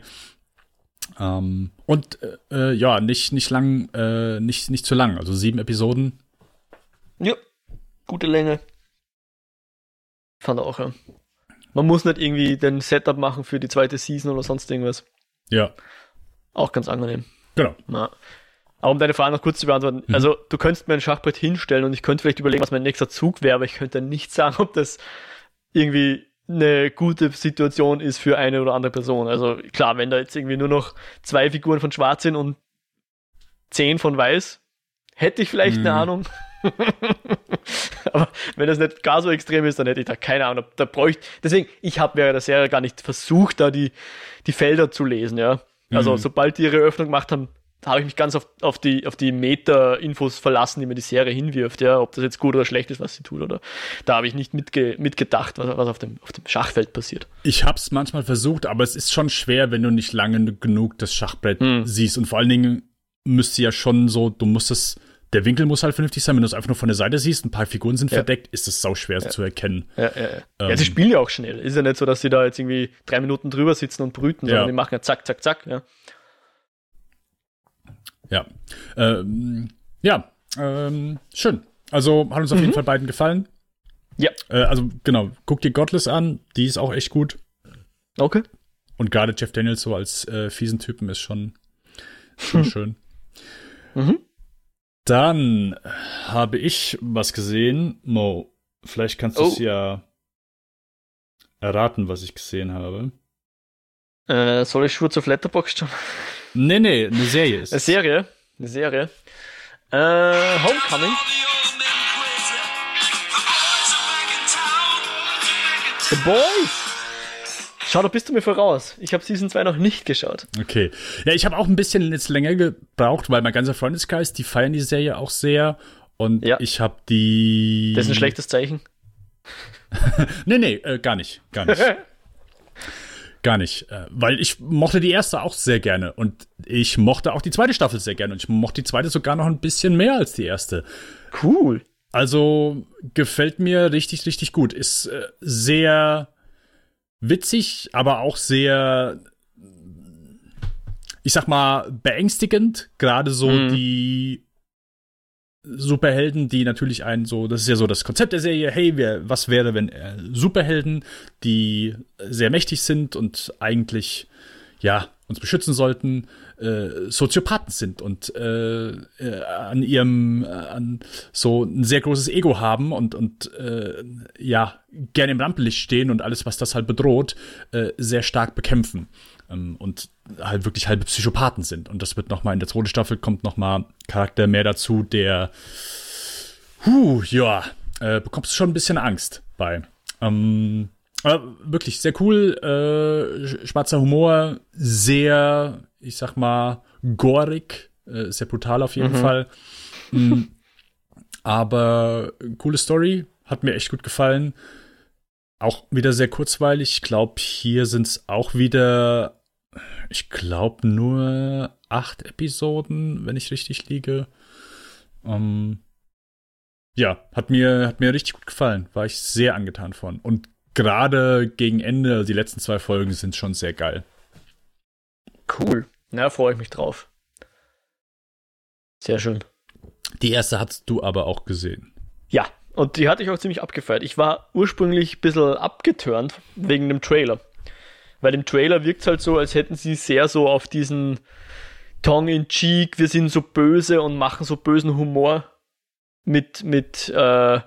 Nicht lang, nicht zu lang. Also 7 Episoden. Ja, gute Länge. Fand auch, ja. Man muss nicht irgendwie den Setup machen für die zweite Season oder sonst irgendwas. Ja. Auch ganz angenehm. Genau. Ja. Aber um deine Frage noch kurz zu beantworten, also du könntest mir ein Schachbrett hinstellen und ich könnte vielleicht überlegen, was mein nächster Zug wäre, aber ich könnte nicht sagen, ob das irgendwie eine gute Situation ist für eine oder andere Person. Also klar, wenn da jetzt irgendwie nur noch 2 Figuren von Schwarz sind und 10 von Weiß, hätte ich vielleicht eine Ahnung. Aber wenn das nicht gar so extrem ist, dann hätte ich da keine Ahnung. Deswegen, ich habe während der Serie gar nicht versucht, da die Felder zu lesen, ja. Also sobald die ihre Eröffnung gemacht haben, habe ich mich ganz auf die Meta-Infos verlassen, die mir die Serie hinwirft, ja, ob das jetzt gut oder schlecht ist, was sie tut, oder da habe ich nicht mitgedacht, was auf dem Schachfeld passiert. Ich habe es manchmal versucht, aber es ist schon schwer, wenn du nicht lange genug das Schachbrett siehst, und vor allen Dingen müsste ja schon so, du musst es der Winkel muss halt vernünftig sein. Wenn du es einfach nur von der Seite siehst, ein paar Figuren sind verdeckt, ist es sauschwer zu erkennen. Ja, sie spielen ja auch schnell. Ist ja nicht so, dass sie da jetzt irgendwie 3 Minuten drüber sitzen und brüten, sondern die machen ja zack, zack, zack. Schön. Also hat uns auf jeden Fall beiden gefallen. Ja. Also genau, guck dir Godless an, die ist auch echt gut. Okay. Und gerade Jeff Daniels so als fiesen Typen ist schon schön. Dann habe ich was gesehen. Mo, vielleicht kannst du es ja erraten, was ich gesehen habe. Soll ich Schwurz auf Letterboxd schauen? Nee, eine Serie ist es. Eine Serie. Homecoming. The Boys. Schau, da bist du mir voraus. Ich habe Season 2 noch nicht geschaut. Okay. Ja, ich habe auch ein bisschen jetzt länger gebraucht, weil mein ganzer Freundeskreis, die feiern die Serie auch sehr. Und ich habe die... Das ist ein schlechtes Zeichen. Nee, gar nicht. Gar nicht. Weil ich mochte die erste auch sehr gerne. Und ich mochte auch die zweite Staffel sehr gerne. Und ich mochte die zweite sogar noch ein bisschen mehr als die erste. Cool. Also gefällt mir richtig, richtig gut. Ist sehr witzig, aber auch sehr, ich sag mal, beängstigend. Gerade so die Superhelden, die natürlich das ist ja so das Konzept der Serie, hey, was wäre, wenn Superhelden, die sehr mächtig sind und eigentlich, uns beschützen sollten, Soziopathen sind und an so ein sehr großes Ego haben und gerne im Rampenlicht stehen und alles, was das halt bedroht, sehr stark bekämpfen. Und halt wirklich halbe Psychopathen sind. Und das wird nochmal in der zweiten Staffel kommt nochmal Charakter mehr dazu, der bekommst du schon ein bisschen Angst bei. Wirklich sehr cool, schwarzer Humor, sehr, ich sag mal, gorig, sehr brutal auf jeden Fall. Aber coole Story, hat mir echt gut gefallen. Auch wieder sehr kurzweilig. Ich glaube, hier sind es auch wieder, nur 8 Episoden, wenn ich richtig liege. Hat mir richtig gut gefallen. War ich sehr angetan von. Und gerade gegen Ende, die letzten 2 Folgen sind schon sehr geil. Cool. Na, freue ich mich drauf. Sehr schön. Die erste hast du aber auch gesehen. Ja, und die hatte ich auch ziemlich abgefeiert. Ich war ursprünglich ein bisschen abgeturnt wegen dem Trailer. Weil im Trailer wirkt es halt so, als hätten sie sehr so auf diesen Tongue-in-cheek, wir sind so böse und machen so bösen Humor mit in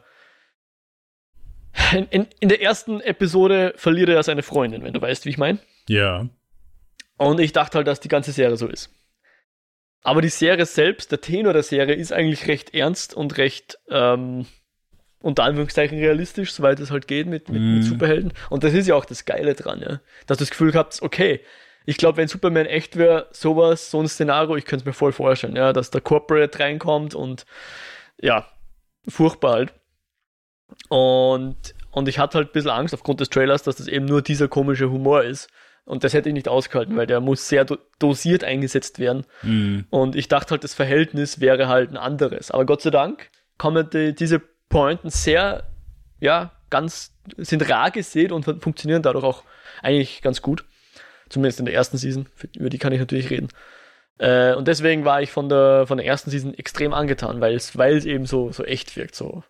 der ersten Episode verliert er seine Freundin, wenn du weißt, wie ich meine. Ja. Und ich dachte halt, dass die ganze Serie so ist. Aber die Serie selbst, der Tenor der Serie, ist eigentlich recht ernst und recht, unter Anführungszeichen realistisch, soweit es halt geht mit Superhelden. Und das ist ja auch das Geile dran, ja. Dass du das Gefühl habt, okay, ich glaube, wenn Superman echt wäre, so ein Szenario, ich könnte es mir voll vorstellen, ja, dass der Corporate reinkommt und ja, furchtbar halt. Und ich hatte halt ein bisschen Angst aufgrund des Trailers, dass das eben nur dieser komische Humor ist. Und das hätte ich nicht ausgehalten, weil der muss sehr dosiert eingesetzt werden. Und ich dachte halt, das Verhältnis wäre halt ein anderes. Aber Gott sei Dank kommen diese Pointen sehr, sind rar gesät und funktionieren dadurch auch eigentlich ganz gut. Zumindest in der ersten Season, über die kann ich natürlich reden. Und deswegen war ich von der ersten Season extrem angetan, weil es eben so echt wirkt, so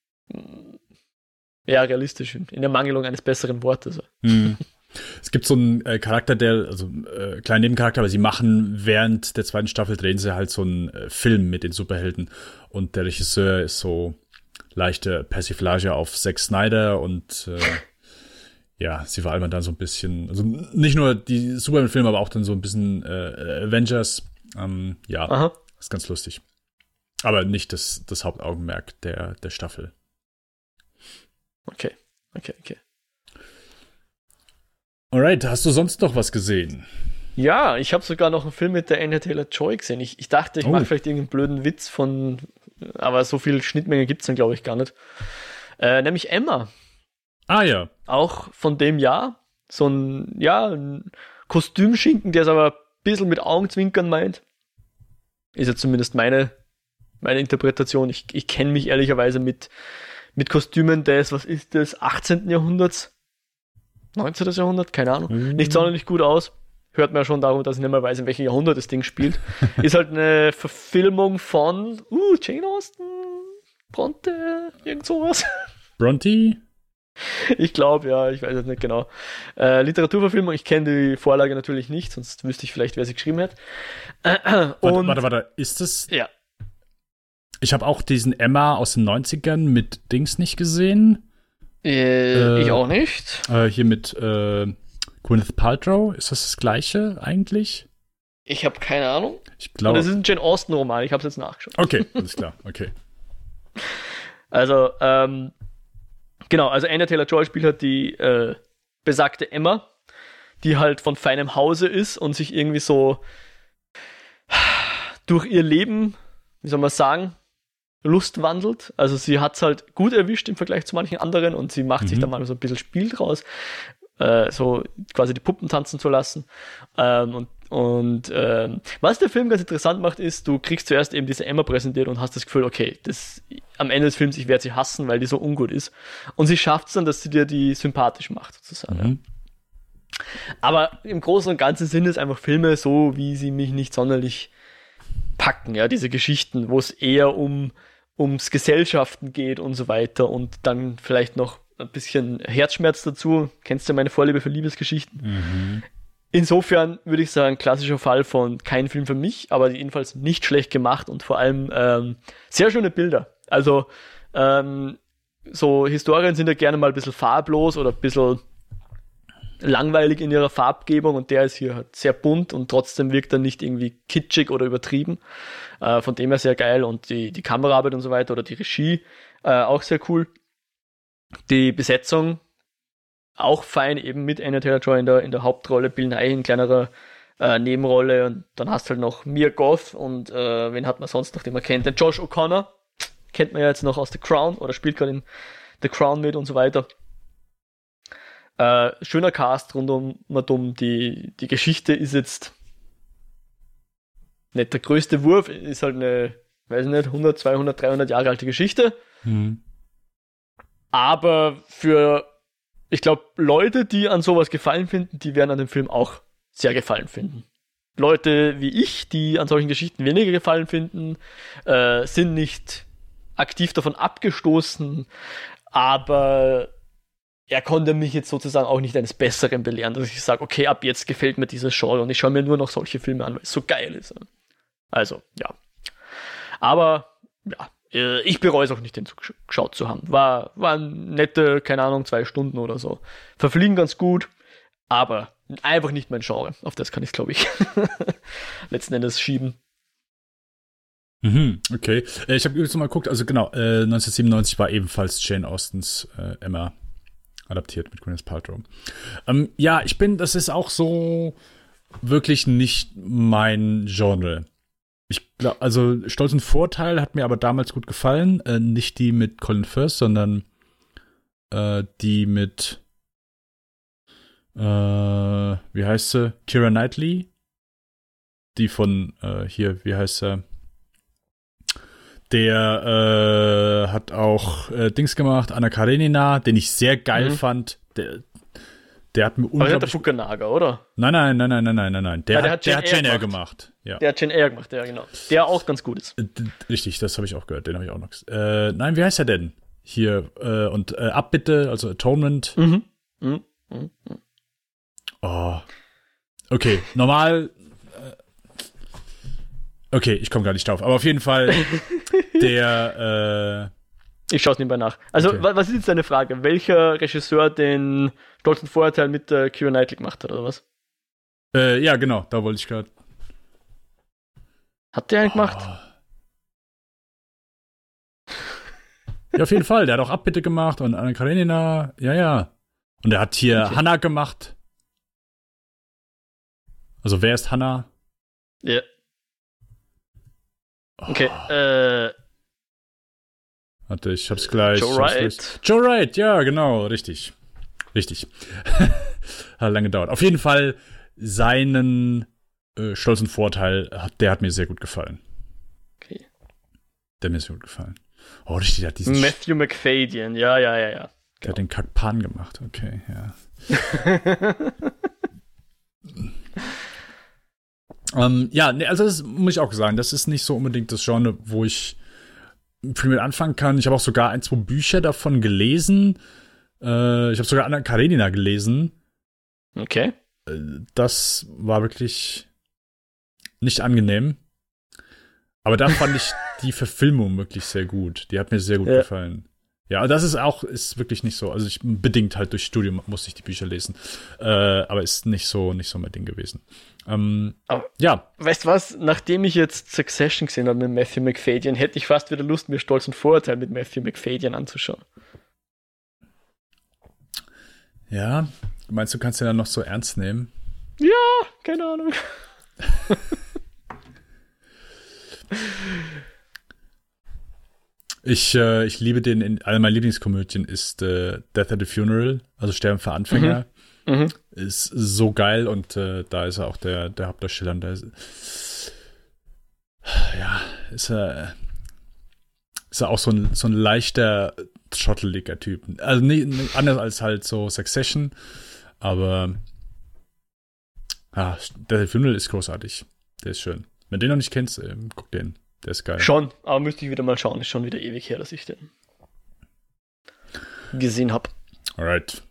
realistisch, in der Mangelung eines besseren Wortes. Es gibt so einen Charakter, kleinen Nebencharakter, aber sie machen während der zweiten Staffel drehen sie halt so einen Film mit den Superhelden und der Regisseur ist so leichte Persiflage auf Zack Snyder und sie veralbern dann so ein bisschen, also nicht nur die Superman-Filme, aber auch dann so ein bisschen Avengers. Ist ganz lustig. Aber nicht das Hauptaugenmerk der Staffel. Okay. Alright, hast du sonst noch was gesehen? Ja, ich habe sogar noch einen Film mit der Anya Taylor-Joy gesehen. Ich dachte, ich mache vielleicht irgendeinen blöden Witz aber so viel Schnittmenge gibt's dann, glaube ich, gar nicht. Nämlich Emma. Ah ja. Auch von dem Jahr. So ein Kostümschinken, der es aber ein bisschen mit Augenzwinkern meint. Ist ja zumindest meine meine Interpretation. Ich kenne mich ehrlicherweise mit Kostümen was ist das, 18. Jahrhunderts? 19. Jahrhundert? Keine Ahnung. Nicht sonderlich gut aus. Hört man ja schon darum, dass ich nicht mehr weiß, in welchem Jahrhundert das Ding spielt. Ist halt eine Verfilmung von Jane Austen, Bronte, irgend sowas. Bronte? Ich glaube, ja, ich weiß es nicht genau. Literaturverfilmung, ich kenne die Vorlage natürlich nicht, sonst wüsste ich vielleicht, wer sie geschrieben hat. Warte, ist das? Ja. Ich habe auch diesen Emma aus den 90ern mit Dings nicht gesehen. Ich auch nicht. Hier mit Gwyneth Paltrow, ist das Gleiche eigentlich? Ich habe keine Ahnung. Ich glaube. Das ist ein Jane Austen-Roman, ich habe es jetzt nachgeschaut. Okay, alles klar, okay. Also, genau, also Anya Taylor-Joy spielt halt die besagte Emma, die halt von feinem Hause ist und sich irgendwie so durch ihr Leben, wie soll man sagen, Lust wandelt. Also sie hat es halt gut erwischt im Vergleich zu manchen anderen und sie macht sich da mal so ein bisschen Spiel draus, so quasi die Puppen tanzen zu lassen. Was der Film ganz interessant macht, ist, du kriegst zuerst eben diese Emma präsentiert und hast das Gefühl, okay, am Ende des Films, ich werde sie hassen, weil die so ungut ist. Und sie schafft es dann, dass sie dir die sympathisch macht, sozusagen. Ja. Aber im Großen und Ganzen sind es einfach Filme, so wie sie mich nicht sonderlich packen, ja, diese Geschichten, wo es eher ums Gesellschaften geht und so weiter und dann vielleicht noch ein bisschen Herzschmerz dazu. Kennst du meine Vorliebe für Liebesgeschichten? Insofern würde ich sagen, klassischer Fall von kein Film für mich, aber jedenfalls nicht schlecht gemacht und vor allem sehr schöne Bilder. Also so Historien sind ja gerne mal ein bisschen farblos oder ein bisschen langweilig in ihrer Farbgebung und der ist hier halt sehr bunt und trotzdem wirkt er nicht irgendwie kitschig oder übertrieben. Von dem her sehr geil und die Kameraarbeit und so weiter oder die Regie auch sehr cool. Die Besetzung auch fein, eben mit Anya Taylor-Joy in der Hauptrolle, Bill Nighy in kleinerer Nebenrolle und dann hast du halt noch Mia Goth und wen hat man sonst noch, den man kennt? Den Josh O'Connor, kennt man ja jetzt noch aus The Crown oder spielt gerade in The Crown mit und so weiter. Schöner Cast rundum, die Geschichte ist jetzt nicht der größte Wurf, ist halt eine, weiß nicht, 100, 200, 300 Jahre alte Geschichte. Aber für, ich glaube, Leute, die an sowas gefallen finden, die werden an dem Film auch sehr gefallen finden. Leute wie ich, die an solchen Geschichten weniger gefallen finden, sind nicht aktiv davon abgestoßen, aber er konnte mich jetzt sozusagen auch nicht eines Besseren belehren, dass ich sage, okay, ab jetzt gefällt mir dieses Genre und ich schaue mir nur noch solche Filme an, weil es so geil ist. Also, ja. Aber, ja, ich bereue es auch nicht, den geschaut zu haben. Waren nette, keine Ahnung, 2 Stunden oder so. Verfliegen ganz gut, aber einfach nicht mein Genre. Auf das kann ich, glaube ich, letzten Endes schieben. Okay. Ich habe übrigens mal geguckt, also genau, 1997 war ebenfalls Jane Austens Emma adaptiert mit Gwyneth Paltrow. Ja, das ist auch so wirklich nicht mein Genre. Ich glaube, also Stolz und Vorteil hat mir aber damals gut gefallen. Nicht die mit Colin Firth, sondern die mit wie heißt sie? Keira Knightley. Die von hier, wie heißt sie? Der hat auch Dings gemacht, Anna Karenina, den ich sehr geil fand. Der hat mir unglaublich... Aber der Fukunaga, oder? Nein. Der hat Jane Eyre gemacht. Ja. Der hat Jane Eyre gemacht, ja, genau. Der auch ganz gut ist. Richtig, das habe ich auch gehört. Den habe ich auch noch gesehen. Nein, wie heißt er denn? Hier, und Abbitte, also Atonement. Oh. Okay, normal... Okay, ich komme gar nicht drauf. Aber auf jeden Fall der... Ich schaue es nebenbei nach. Also, okay. Was ist jetzt deine Frage? Welcher Regisseur den Stolz und Vorurteil mit Keira Knightley gemacht hat, oder was? Ja, genau. Da wollte ich gerade... Hat der einen gemacht? Ja, auf jeden Fall. Der hat auch Abbitte gemacht und Anna Karenina. Ja. Und der hat hier Hannah gemacht. Also, wer ist Hannah? Ja. Okay, Warte, ich hab's gleich. Joe Wright. Joe Wright, ja, genau, richtig. Hat lange gedauert. Auf jeden Fall seinen Stolz und Vorteil, der hat mir sehr gut gefallen. Okay. Der mir sehr gut gefallen. Oh, der hat diesen... Matthew Macfadyen, ja. Der hat den Kackpan gemacht, okay, ja. Also das muss ich auch sagen, das ist nicht so unbedingt das Genre, wo ich viel mit anfangen kann. Ich habe auch sogar 1, 2 Bücher davon gelesen. Ich habe sogar Anna Karenina gelesen. Okay. Das war wirklich nicht angenehm. Aber da fand ich die Verfilmung wirklich sehr gut. Die hat mir sehr gut gefallen. Ja, das ist wirklich nicht so. Also ich bedingt halt durch Studium musste ich die Bücher lesen. Aber ist nicht so mein Ding gewesen. Ja. Weißt du was? Nachdem ich jetzt Succession gesehen habe mit Matthew Macfadyen, hätte ich fast wieder Lust, mir Stolz und Vorurteil mit Matthew Macfadyen anzuschauen. Ja, meinst du, kannst den dann noch so ernst nehmen? Ja, keine Ahnung. Ich liebe den, eine meiner Lieblingskomödien ist Death at the Funeral, also Sterben für Anfänger. Ist so geil und da ist er auch der Hauptdarsteller. Und ist er auch so ein leichter, schotteliger Typ. Also nicht anders als halt so Succession, aber Death at the Funeral ist großartig. Der ist schön. Wenn du den noch nicht kennst, guck den. Der ist geil. Schon, aber müsste ich wieder mal schauen. Ist schon wieder ewig her, dass ich den gesehen habe. Alright.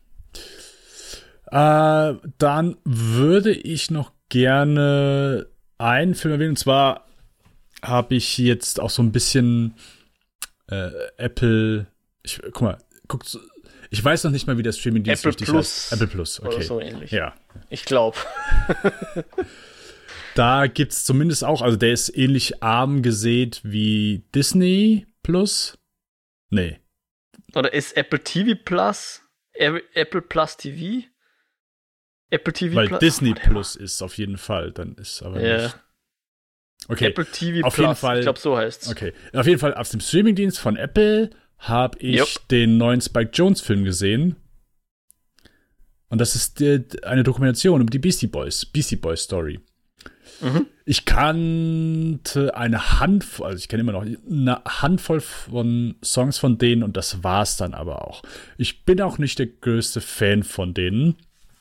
Dann würde ich noch gerne einen Film erwähnen. Und zwar habe ich jetzt auch so ein bisschen Apple. Ich weiß noch nicht mal, wie der Streaming-Dienst richtig heißt. Apple Plus, okay. Oder so ähnlich. Ja. Ich glaube. Da gibt's zumindest auch, also der ist ähnlich arm gesät wie Disney Plus. Nee. Oder ist Apple TV Plus? Apple Plus TV? Apple TV Weil Plus? Disney Plus ist auf jeden Fall, dann ist aber nicht. Okay. Apple TV auf Plus, jeden Fall, ich glaube, so heißt's. Okay. Auf jeden Fall, auf dem Streamingdienst von Apple habe ich den neuen Spike Jonze Film gesehen. Und das ist eine Dokumentation über die Beastie Boys Story. Ich kannte eine Handvoll, also ich kenne immer noch eine Handvoll von Songs von denen und das war's dann aber auch. Ich bin auch nicht der größte Fan von denen.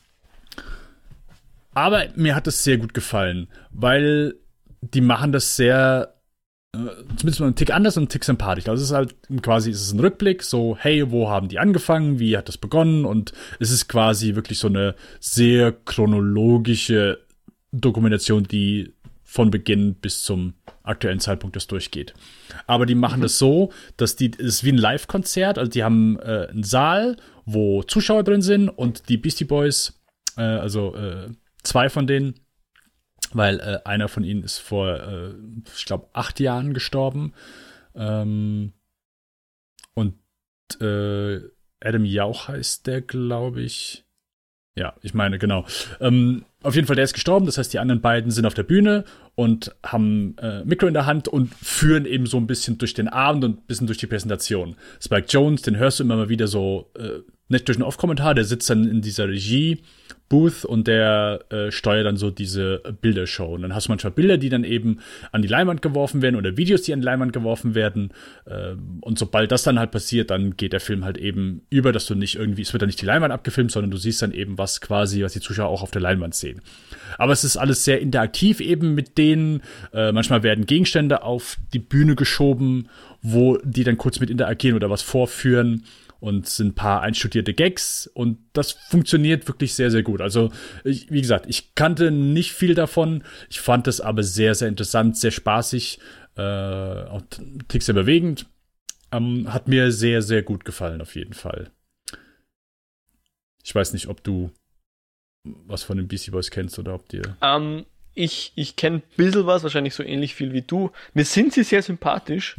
Aber mir hat es sehr gut gefallen, weil die machen das sehr, zumindest mal einen Tick anders und einen Tick sympathisch. Also es ist halt quasi, es ist ein Rückblick, so, hey, wo haben die angefangen, wie hat das begonnen? Und es ist quasi wirklich so eine sehr chronologische Dokumentation, die von Beginn bis zum aktuellen Zeitpunkt das durchgeht. Aber die machen das so, dass es ist wie ein Live-Konzert, also die haben einen Saal, wo Zuschauer drin sind und die Beastie Boys, zwei von denen, weil einer von ihnen ist vor, ich glaube, 8 Jahren gestorben. Und Adam Jauch heißt der, glaube ich. Ja, ich meine, genau. Auf jeden Fall, der ist gestorben. Das heißt, die anderen beiden sind auf der Bühne und haben Mikro in der Hand und führen eben so ein bisschen durch den Abend und ein bisschen durch die Präsentation. Spike Jonze, den hörst du immer mal wieder so, nicht durch einen Off-Kommentar, der sitzt dann in dieser Regie-Booth und der steuert dann so diese Bildershow. Und dann hast du manchmal Bilder, die dann eben an die Leinwand geworfen werden oder Videos, die an die Leinwand geworfen werden. Und sobald das dann halt passiert, dann geht der Film halt eben über, dass du nicht irgendwie, es wird dann nicht die Leinwand abgefilmt, sondern du siehst dann eben was die Zuschauer auch auf der Leinwand sehen. Aber es ist alles sehr interaktiv eben mit denen. Manchmal werden Gegenstände auf die Bühne geschoben, wo die dann kurz mit interagieren oder was vorführen. Und sind ein paar einstudierte Gags und das funktioniert wirklich sehr, sehr gut. Also, wie gesagt, ich kannte nicht viel davon. Ich fand es aber sehr, sehr interessant, sehr spaßig, auch ein Tick sehr bewegend. Hat mir sehr, sehr gut gefallen, auf jeden Fall. Ich weiß nicht, ob du was von den Beastie Boys kennst oder ob dir... Ich kenne ein bisschen was, wahrscheinlich so ähnlich viel wie du. Mir sind sie sehr sympathisch,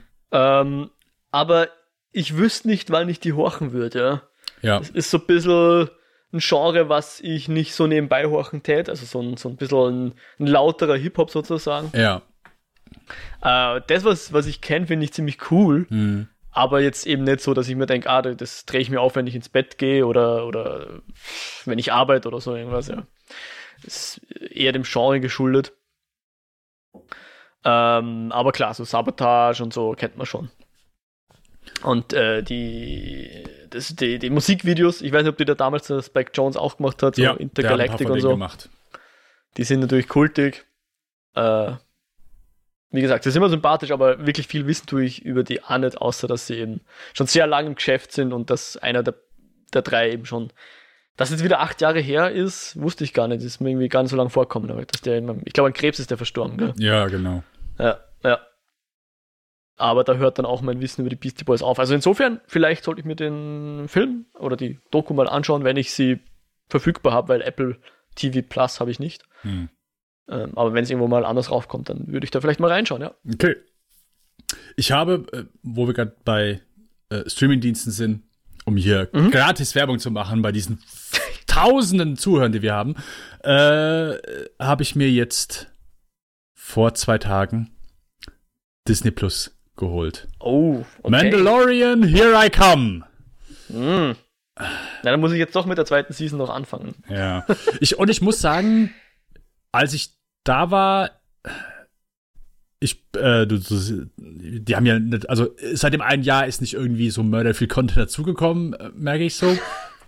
aber ich wüsste nicht, wann ich die horchen würde, ja. Es ist so ein bisschen ein Genre, was ich nicht so nebenbei horchen tät, also so ein bisschen ein lauterer Hip-Hop sozusagen. Ja. Das, was ich kenne, finde ich ziemlich cool, aber jetzt eben nicht so, dass ich mir denke, das drehe ich mir auf, wenn ich ins Bett gehe oder wenn ich arbeite oder so irgendwas, ja. Das ist eher dem Genre geschuldet. Aber klar, so Sabotage und so kennt man schon. Und die Musikvideos, ich weiß nicht, ob die da damals der Spike Jonze auch gemacht hat, so Ja, Intergalactic und so. Gemacht. Die sind natürlich kultig. Wie gesagt, sie sind immer sympathisch, aber wirklich viel wissen tue ich über die auch nicht, außer dass sie eben schon sehr lange im Geschäft sind und dass einer der drei eben schon, dass jetzt wieder 8 Jahre her ist, wusste ich gar nicht. Das ist mir irgendwie gar nicht so lange vorkommen. Aber dass der immer, ich glaube, an Krebs ist der verstorben, gell? Ja, genau. Ja. Aber da hört dann auch mein Wissen über die Beastie Boys auf. Also insofern, vielleicht sollte ich mir den Film oder die Doku mal anschauen, wenn ich sie verfügbar habe, weil Apple TV Plus habe ich nicht. Aber wenn es irgendwo mal anders raufkommt, dann würde ich da vielleicht mal reinschauen, ja. Okay. Ich habe, wo wir gerade bei Streamingdiensten sind, um hier gratis Werbung zu machen bei diesen tausenden Zuhörern, die wir haben, habe ich mir jetzt vor 2 Tagen Disney Plus geholt. Oh, okay. Mandalorian, here I come. Na, dann muss ich jetzt doch mit der 2. Season noch anfangen. Ja. Ich muss sagen, als ich da war, die haben ja nicht, also seit dem einen Jahr ist nicht irgendwie so mörder viel Content dazugekommen, merke ich so.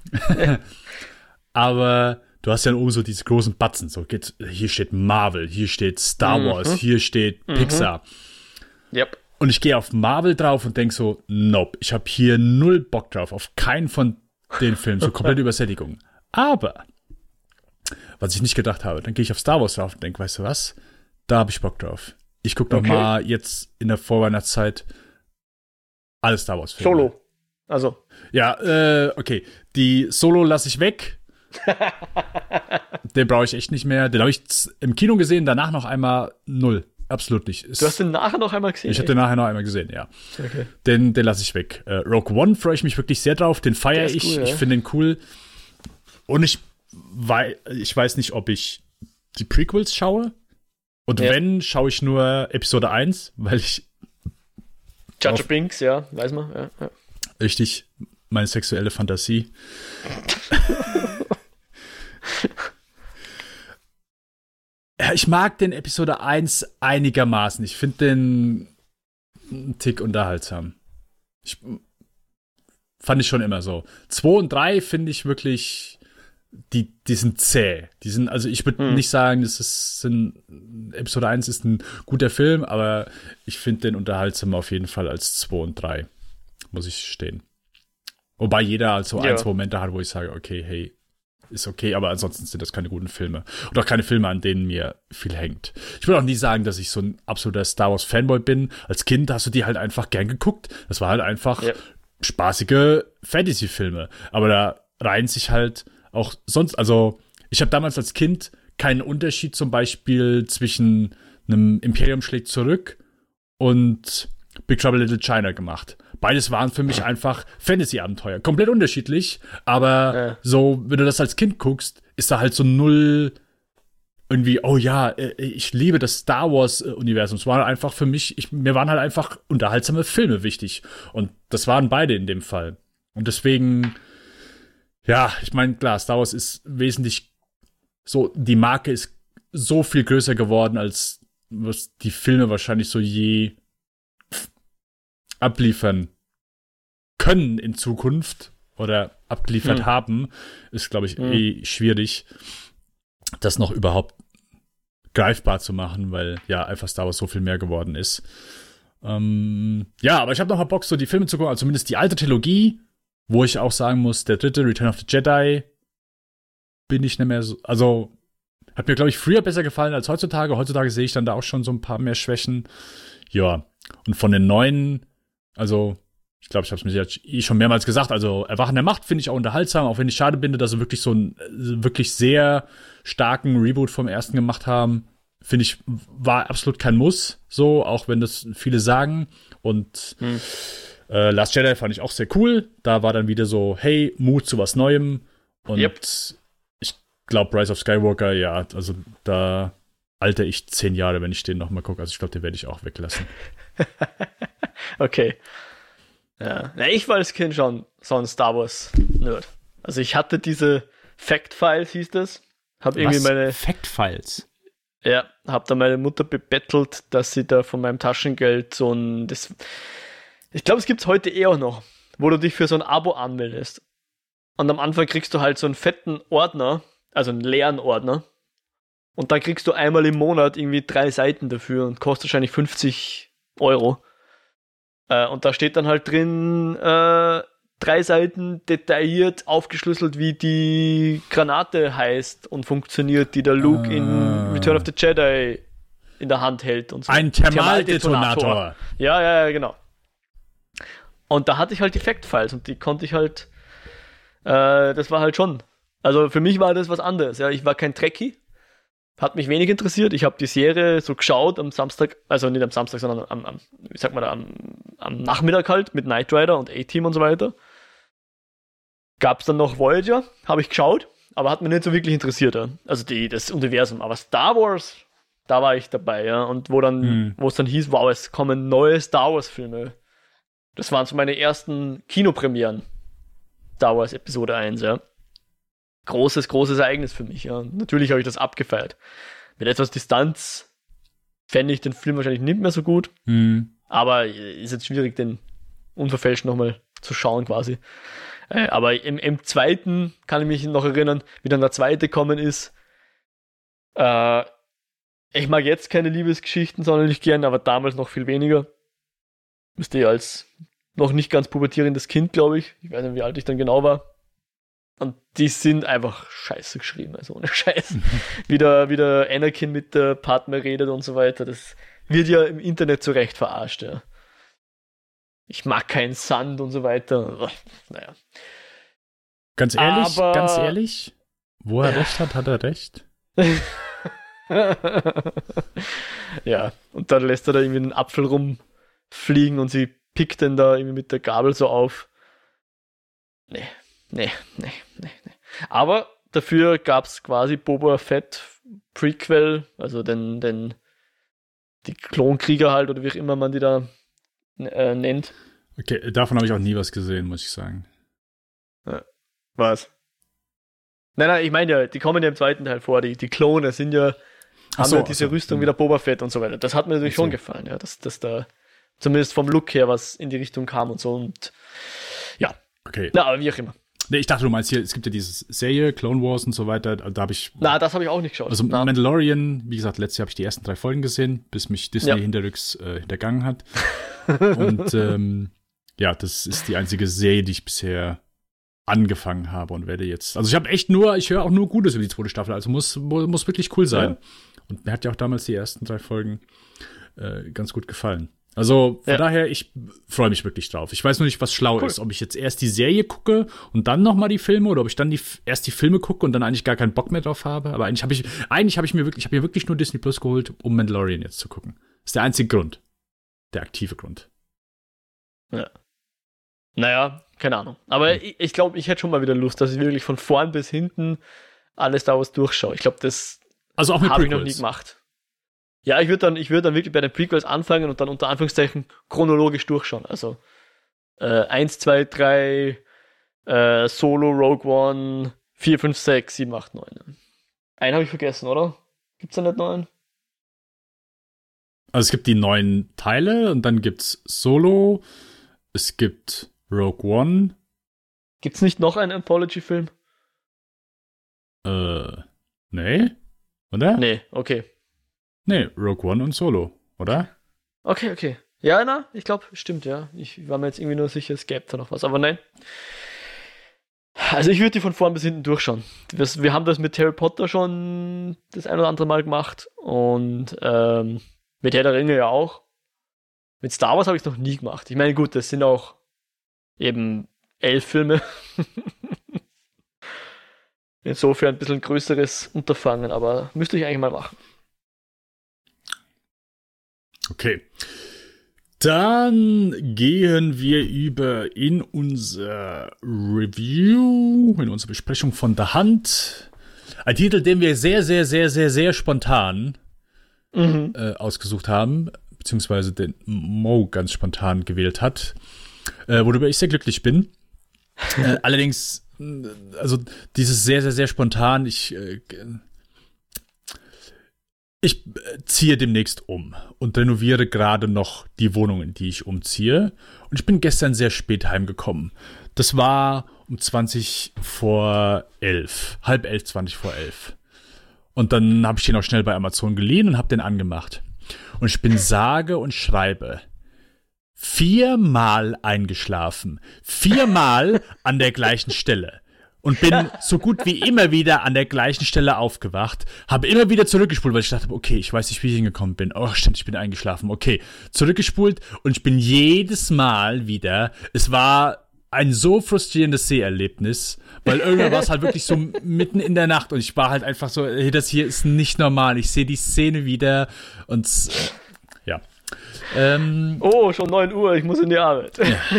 Aber du hast ja oben so diese großen Batzen, so hier steht Marvel, hier steht Star Wars, hier steht Pixar. Yep. Und ich gehe auf Marvel drauf und denke so, nope, ich habe hier 0 Bock drauf, auf keinen von den Filmen, so komplette Übersättigung. Aber, was ich nicht gedacht habe, dann gehe ich auf Star Wars drauf und denke, weißt du was, da habe ich Bock drauf. Ich gucke doch mal jetzt in der Vorweihnachtszeit alle Star Wars Filme. Solo. Also. Ja, okay. Die Solo lasse ich weg. Den brauche ich echt nicht mehr. Den habe ich im Kino gesehen, danach noch einmal 0. Absolut nicht. Du hast den nachher noch einmal gesehen? Ich habe den nachher noch einmal gesehen, ja. Okay. Den lasse ich weg. Rogue One freue ich mich wirklich sehr drauf. Den feiere ich. Cool, ja. Ich finde den cool. Und ich weiß nicht, ob ich die Prequels schaue. Und wenn, schaue ich nur Episode 1, weil ich Jar Jar Binks, ja, weiß man. Ja. Richtig, meine sexuelle Fantasie. Ja, ich mag den Episode 1 einigermaßen. Ich finde den einen Tick unterhaltsam. Fand ich schon immer so. 2 und 3 finde ich wirklich, die sind zäh. Also ich würde nicht sagen, Episode 1 ist ein guter Film, aber ich finde den unterhaltsamer auf jeden Fall als 2 und 3. Muss ich stehen. Wobei jeder also 1, Momente hat, wo ich sage, okay, hey, ist okay, aber ansonsten sind das keine guten Filme. Und auch keine Filme, an denen mir viel hängt. Ich würde auch nie sagen, dass ich so ein absoluter Star Wars Fanboy bin. Als Kind hast du die halt einfach gern geguckt. Das war halt einfach spaßige Fantasy-Filme. Aber da reihen sich halt auch sonst, also ich habe damals als Kind keinen Unterschied zum Beispiel zwischen einem Imperium schlägt zurück und Big Trouble in Little China gemacht. Beides waren für mich einfach Fantasy-Abenteuer. Komplett unterschiedlich, aber so, wenn du das als Kind guckst, ist da halt so 0 irgendwie, oh ja, ich liebe das Star Wars-Universum. Es war einfach für mich, mir waren halt einfach unterhaltsame Filme wichtig. Und das waren beide in dem Fall. Und deswegen, ja, ich meine, klar, Star Wars ist wesentlich so, die Marke ist so viel größer geworden, als was die Filme wahrscheinlich so je abliefern können in Zukunft oder abgeliefert haben, ist, glaube ich, schwierig, das noch überhaupt greifbar zu machen, weil ja einfach Star Wars so viel mehr geworden ist. Ja, aber ich habe noch mal Bock, so die Filme zu gucken, also zumindest die alte Trilogie, wo ich auch sagen muss, der 3. Return of the Jedi bin ich nicht mehr so, also hat mir, glaube ich, früher besser gefallen als heutzutage. Heutzutage sehe ich dann da auch schon so ein paar mehr Schwächen. Ja, und von den neuen, also ich glaube, ich habe es mir jetzt schon mehrmals gesagt, also Erwachen der Macht finde ich auch unterhaltsam, auch wenn ich schade finde, dass sie wirklich so einen wirklich sehr starken Reboot vom ersten gemacht haben. Finde ich, war absolut kein Muss, so, auch wenn das viele sagen. Und Last Jedi fand ich auch sehr cool. Da war dann wieder so, hey, Mut zu was Neuem. Und ich glaube, Rise of Skywalker, ja, also da alter ich 10 Jahre, wenn ich den noch mal gucke. Also ich glaube, den werde ich auch weglassen. Okay. Ja. Na, ich war als Kind schon so ein Star Wars-Nerd. Also ich hatte diese Fact-Files, hieß das. Hab irgendwie Was? meine Fact-Files? Ja, hab da meine Mutter bebettelt, dass sie da von meinem Taschengeld ich glaube, es gibt's heute auch noch, wo du dich für so ein Abo anmeldest. Und am Anfang kriegst du halt so einen fetten Ordner, also einen leeren Ordner. Und dann kriegst du einmal im Monat irgendwie 3 Seiten dafür und kostet wahrscheinlich 50 Euro. Und da steht dann halt drin, 3 Seiten detailliert aufgeschlüsselt, wie die Granate heißt und funktioniert, die der Luke in Return of the Jedi in der Hand hält und so. Ein Thermaldetonator. Ja, genau. Und da hatte ich halt Effekt-Files und die konnte ich halt, das war halt schon, also für mich war das was anderes. Ja, ich war kein Trekkie, hat mich wenig interessiert. Ich habe die Serie so geschaut am Samstag, also nicht am Samstag, sondern am Nachmittag halt mit Knight Rider und A-Team und so weiter. Gab's dann noch Voyager, habe ich geschaut, aber hat mich nicht so wirklich interessiert. Ja. Also das Universum. Aber Star Wars, da war ich dabei, ja. Und wo es dann hieß, wow, es kommen neue Star Wars Filme. Das waren so meine ersten Kinopremieren. Star Wars Episode 1, ja. Großes Ereignis für mich, ja. Natürlich habe ich das abgefeiert. Mit etwas Distanz fände ich den Film wahrscheinlich nicht mehr so gut. Aber ist jetzt schwierig, den unverfälscht nochmal zu schauen quasi. Aber im zweiten kann ich mich noch erinnern, wie dann der zweite kommen ist. Ich mag jetzt keine Liebesgeschichten sonderlich gern, aber damals noch viel weniger. Müsste ich als noch nicht ganz pubertierendes Kind, glaube ich. Ich weiß nicht, wie alt ich dann genau war. Und die sind einfach scheiße geschrieben, also ohne Scheiß. Wie der Anakin mit der Padme redet und so weiter. Das wird ja im Internet zu Recht verarscht, ja. Ich mag keinen Sand und so weiter. Naja. Ganz ehrlich, wo er recht hat, hat er recht. Ja, und dann lässt er da irgendwie einen Apfel rumfliegen und sie pickt den da irgendwie mit der Gabel so auf. Nee. Aber dafür gab's quasi Boba Fett Prequel, also die Klonkrieger halt, oder wie auch immer man die da nennt. Okay, davon habe ich auch nie was gesehen, muss ich sagen. Was? Nein, ich meine ja, die kommen ja im zweiten Teil vor, die Klone haben ja diese Rüstung wie der Boba Fett und so weiter. Das hat mir natürlich schon gefallen, ja, dass da zumindest vom Look her was in die Richtung kam und so und ja. Okay. Na, aber wie auch immer. Nee, ich dachte, du meinst hier, es gibt ja diese Serie, Clone Wars und so weiter, da habe ich... Na, das habe ich auch nicht geschaut. Also Mandalorian, wie gesagt, letztes Jahr habe ich die ersten 3 Folgen gesehen, bis mich Disney hinterrücks hintergangen hat. Und ja, das ist die einzige Serie, die ich bisher angefangen habe und werde jetzt... Also ich höre auch nur Gutes über die 2. Staffel, also muss wirklich cool sein. Ja. Und mir hat ja auch damals die ersten 3 Folgen ganz gut gefallen. Also von daher, ich freue mich wirklich drauf. Ich weiß nur nicht, was schlau ist. Ob ich jetzt erst die Serie gucke und dann nochmal die Filme oder ob ich dann erst die Filme gucke und dann eigentlich gar keinen Bock mehr drauf habe. Aber eigentlich habe ich mir wirklich nur Disney Plus geholt, um Mandalorian jetzt zu gucken. Das ist der einzige Grund. Der aktive Grund. Ja. Naja, keine Ahnung. Aber ich glaube, ich hätte schon mal wieder Lust, dass ich wirklich von vorn bis hinten alles daraus durchschaue. Ich glaube, das habe ich noch nie gemacht. Ja, ich würde dann wirklich bei den Prequels anfangen und dann unter Anführungszeichen chronologisch durchschauen. Also 1, 2, 3, Solo, Rogue One, 4, 5, 6, 7, 8, 9. Einen habe ich vergessen, oder? Gibt's da nicht 9? Also es gibt die 9 Teile und dann gibt's Solo, es gibt Rogue One. Gibt's nicht noch einen Anthology-Film? Nee, oder? Nee, okay. Nee, Rogue One und Solo, oder? Okay. Ja, ich glaube, stimmt, ja. Ich war mir jetzt irgendwie nur sicher, es gäbe da noch was, aber nein. Also ich würde die von vorn bis hinten durchschauen. Wir haben das mit Harry Potter schon das ein oder andere Mal gemacht und mit Herr der Ringe ja auch. Mit Star Wars habe ich es noch nie gemacht. Ich meine, gut, das sind auch eben 11 Filme. Insofern ein bisschen größeres Unterfangen, aber müsste ich eigentlich mal machen. Okay. Dann gehen wir über in unser Review, in unsere Besprechung von The Hunt. Ein Titel, den wir sehr, sehr, sehr, sehr, sehr spontan ausgesucht haben, beziehungsweise den Mo ganz spontan gewählt hat, worüber ich sehr glücklich bin. Allerdings, also dieses sehr, sehr, sehr spontan, ich Ich ziehe demnächst um und renoviere gerade noch die Wohnung, in die ich umziehe. Und ich bin gestern sehr spät heimgekommen. Das war um 20 vor 11. Halb 11, 20 vor 11. Und dann habe ich den auch schnell bei Amazon geliehen und habe den angemacht. Und ich bin sage und schreibe 4-mal eingeschlafen. 4-mal an der gleichen Stelle. Und bin so gut wie immer wieder an der gleichen Stelle aufgewacht. Habe immer wieder zurückgespult, weil ich dachte, okay, ich weiß nicht, wie ich hingekommen bin. Oh, stimmt, ich bin eingeschlafen. Okay, zurückgespult und ich bin jedes Mal wieder, es war ein so frustrierendes Seherlebnis, weil irgendwann war es halt wirklich so mitten in der Nacht und ich war halt einfach so, hey, das hier ist nicht normal. Ich sehe die Szene wieder und ja. Oh, schon 9 Uhr, ich muss in die Arbeit.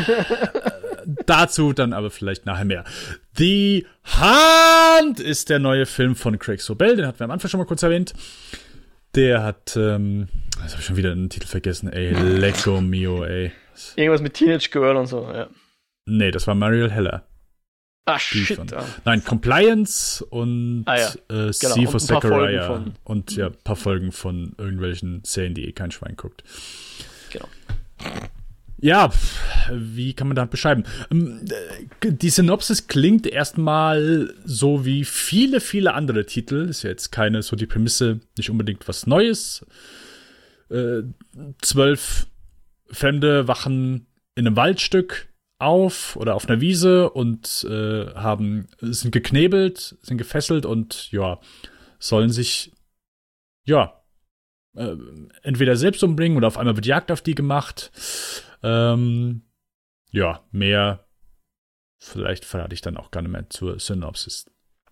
Dazu dann aber vielleicht nachher mehr. The Hand ist der neue Film von Craig Sobel, den hatten wir am Anfang schon mal kurz erwähnt. Der hat, jetzt habe ich schon wieder den Titel vergessen, ey, Lecco Mio, ey. Irgendwas mit Teenage Girl und so, ja. Nee, das war Mariel Heller. Ah, shit. Nein, Compliance und genau. C for Zachariah. Und ja, ein paar Folgen von irgendwelchen Serien, die kein Schwein guckt. Genau. Ja, wie kann man das beschreiben? Die Synopsis klingt erstmal so wie viele, viele andere Titel. Ist ja jetzt keine, so die Prämisse, nicht unbedingt was Neues. 12 Fremde wachen in einem Waldstück auf oder auf einer Wiese und sind geknebelt, sind gefesselt und ja, sollen sich entweder selbst umbringen oder auf einmal wird Jagd auf die gemacht. Mehr vielleicht verrate ich dann auch gar nicht mehr zur Synopsis.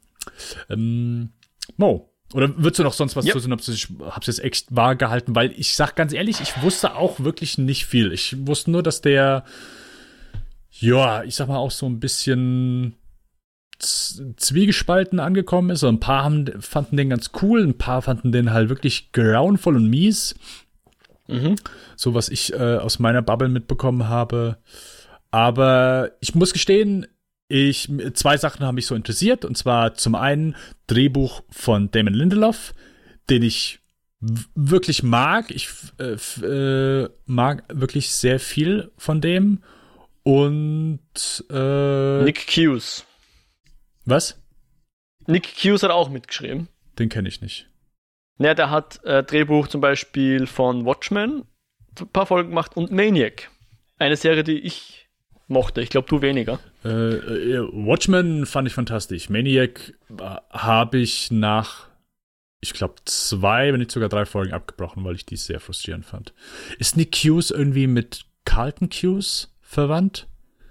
Mo, oder würdest du noch sonst was zur Synopsis? Ich hab's jetzt echt wahr gehalten, weil ich sag ganz ehrlich, ich wusste auch wirklich nicht viel. Ich wusste nur, dass der ich sag mal auch so ein bisschen zwiegespalten angekommen ist. Und ein paar fanden den ganz cool, ein paar fanden den halt wirklich grauenvoll und mies. So was ich aus meiner Bubble mitbekommen habe. Aber ich muss gestehen, 2 Sachen haben mich so interessiert. Und zwar zum einen Drehbuch von Damon Lindelof, den ich wirklich mag. Ich mag wirklich sehr viel von dem. Und Nick Cuse. Was? Nick Cuse hat auch mitgeschrieben. Den kenne ich nicht. Ja, der hat Drehbuch zum Beispiel von Watchmen ein paar Folgen gemacht und Maniac. Eine Serie, die ich mochte. Ich glaube, du weniger. Watchmen fand ich fantastisch. Maniac habe ich nach, ich glaube, 2, wenn nicht sogar 3 Folgen abgebrochen, weil ich die sehr frustrierend fand. Ist Nick Cuse irgendwie mit Carlton Cuse verwandt?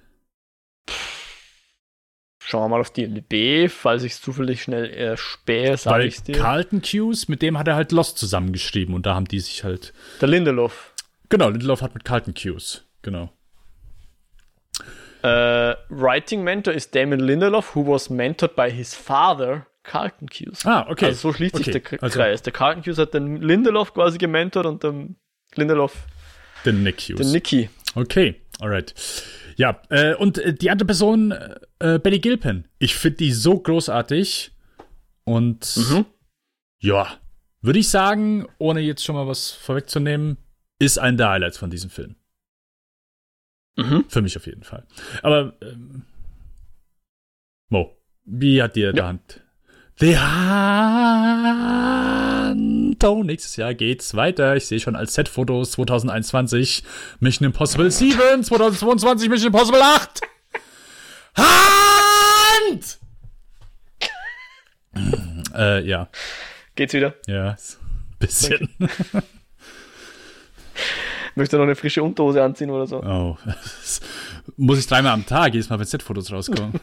Schauen wir mal auf die LB, falls ich es zufällig schnell erspähe, sage ich dir. Carlton Cuse, mit dem hat er halt Lost zusammengeschrieben und da haben die sich halt... Der Lindelof. Genau, Lindelof hat mit Carlton Cuse, genau. Writing Mentor ist Damon Lindelof, who was mentored by his father, Carlton Cuse. Ah, okay. Also so schließt sich der Kreis. Der Carlton Cuse hat den Lindelof quasi gementort und der Lindelof den Nick Cuse. Den Nicky. Okay, alright. Ja, und die andere Person, Betty Gilpin. Ich finde die so großartig. Und würde ich sagen, ohne jetzt schon mal was vorwegzunehmen, ist ein der Highlights von diesem Film. Für mich auf jeden Fall. Aber, Mo, wie hat dir die Hand? Die Hand. Oh, nächstes Jahr geht's weiter. Ich sehe schon als Set-Fotos 2021 Mission Impossible 7, 2022 Mission Impossible 8. Hand! Ja. Geht's wieder? Ja, ein bisschen. Okay. Möchtest du noch eine frische Unterhose anziehen oder so? Oh, muss ich 3-mal am Tag, jedes Mal, wenn Set-Fotos rauskommen.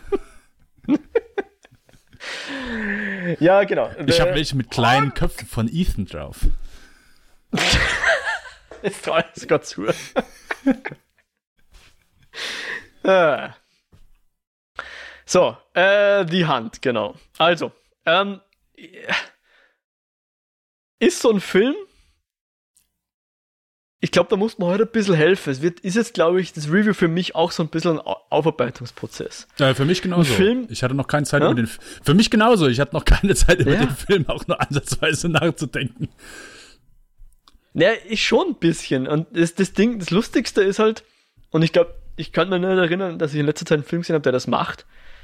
Ja, genau. Ich habe welche mit kleinen Köpfen von Ethan drauf. Jetzt traue ich sogar zu. So, die Hand, genau. Also, ist so ein Film, ich glaube, da muss man heute ein bisschen helfen. Ist jetzt, glaube ich, das Review für mich auch so ein bisschen ein Aufarbeitungsprozess. Ja, für mich genauso. Ich hatte noch keine Zeit über den Für mich genauso. Ich hatte noch keine Zeit über den Film auch nur ansatzweise nachzudenken. Ja, ich schon ein bisschen. Und das Lustigste ist halt, und ich glaube, ich kann mich nicht erinnern, dass ich in letzter Zeit einen Film gesehen habe, der das macht.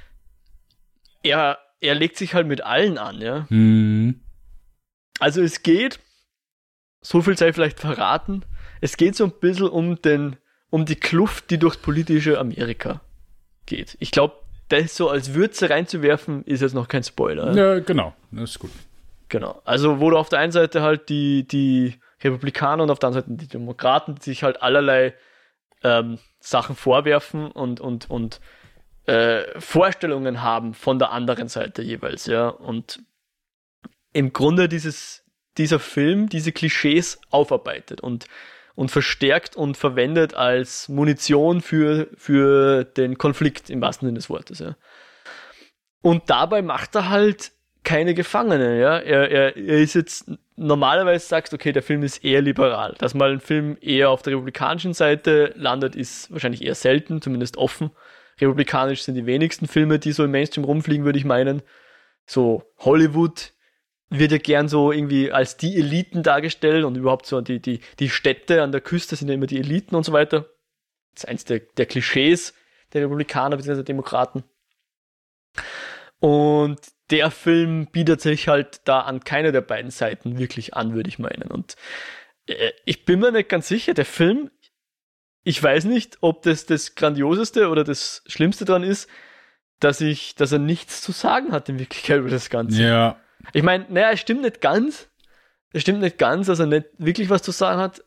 Er legt sich halt mit allen an, ja. Also es geht, so viel sei vielleicht verraten, es geht so ein bisschen um die Kluft, die durchs politische Amerika geht. Ich glaube, das so als Würze reinzuwerfen, ist jetzt noch kein Spoiler. Ja, genau. Das ist gut. Genau. Also, wo du auf der einen Seite halt die Republikaner und auf der anderen Seite die Demokraten, die sich halt allerlei Sachen vorwerfen und Vorstellungen haben von der anderen Seite jeweils, ja. Und im Grunde dieser Film diese Klischees aufarbeitet und verstärkt und verwendet als Munition für den Konflikt im wahrsten Sinne des Wortes, ja. Und dabei macht er halt keine Gefangene, ja. Er ist jetzt, normalerweise sagst du, okay, der Film ist eher liberal. Dass mal ein Film eher auf der republikanischen Seite landet, ist wahrscheinlich eher selten, zumindest offen. Republikanisch sind die wenigsten Filme, die so im Mainstream rumfliegen, würde ich meinen. So Hollywood wird ja gern so irgendwie als die Eliten dargestellt und überhaupt so die Städte an der Küste sind ja immer die Eliten und so weiter. Das ist eins der Klischees der Republikaner bzw. der Demokraten. Und der Film bietet sich halt da an keiner der beiden Seiten wirklich an, würde ich meinen. Und ich bin mir nicht ganz sicher, der Film, ich weiß nicht, ob das Grandioseste oder das Schlimmste dran ist, dass er nichts zu sagen hat in Wirklichkeit über das Ganze. Ja. Ich meine, naja, es stimmt nicht ganz. Es stimmt nicht ganz, dass er nicht wirklich was zu sagen hat.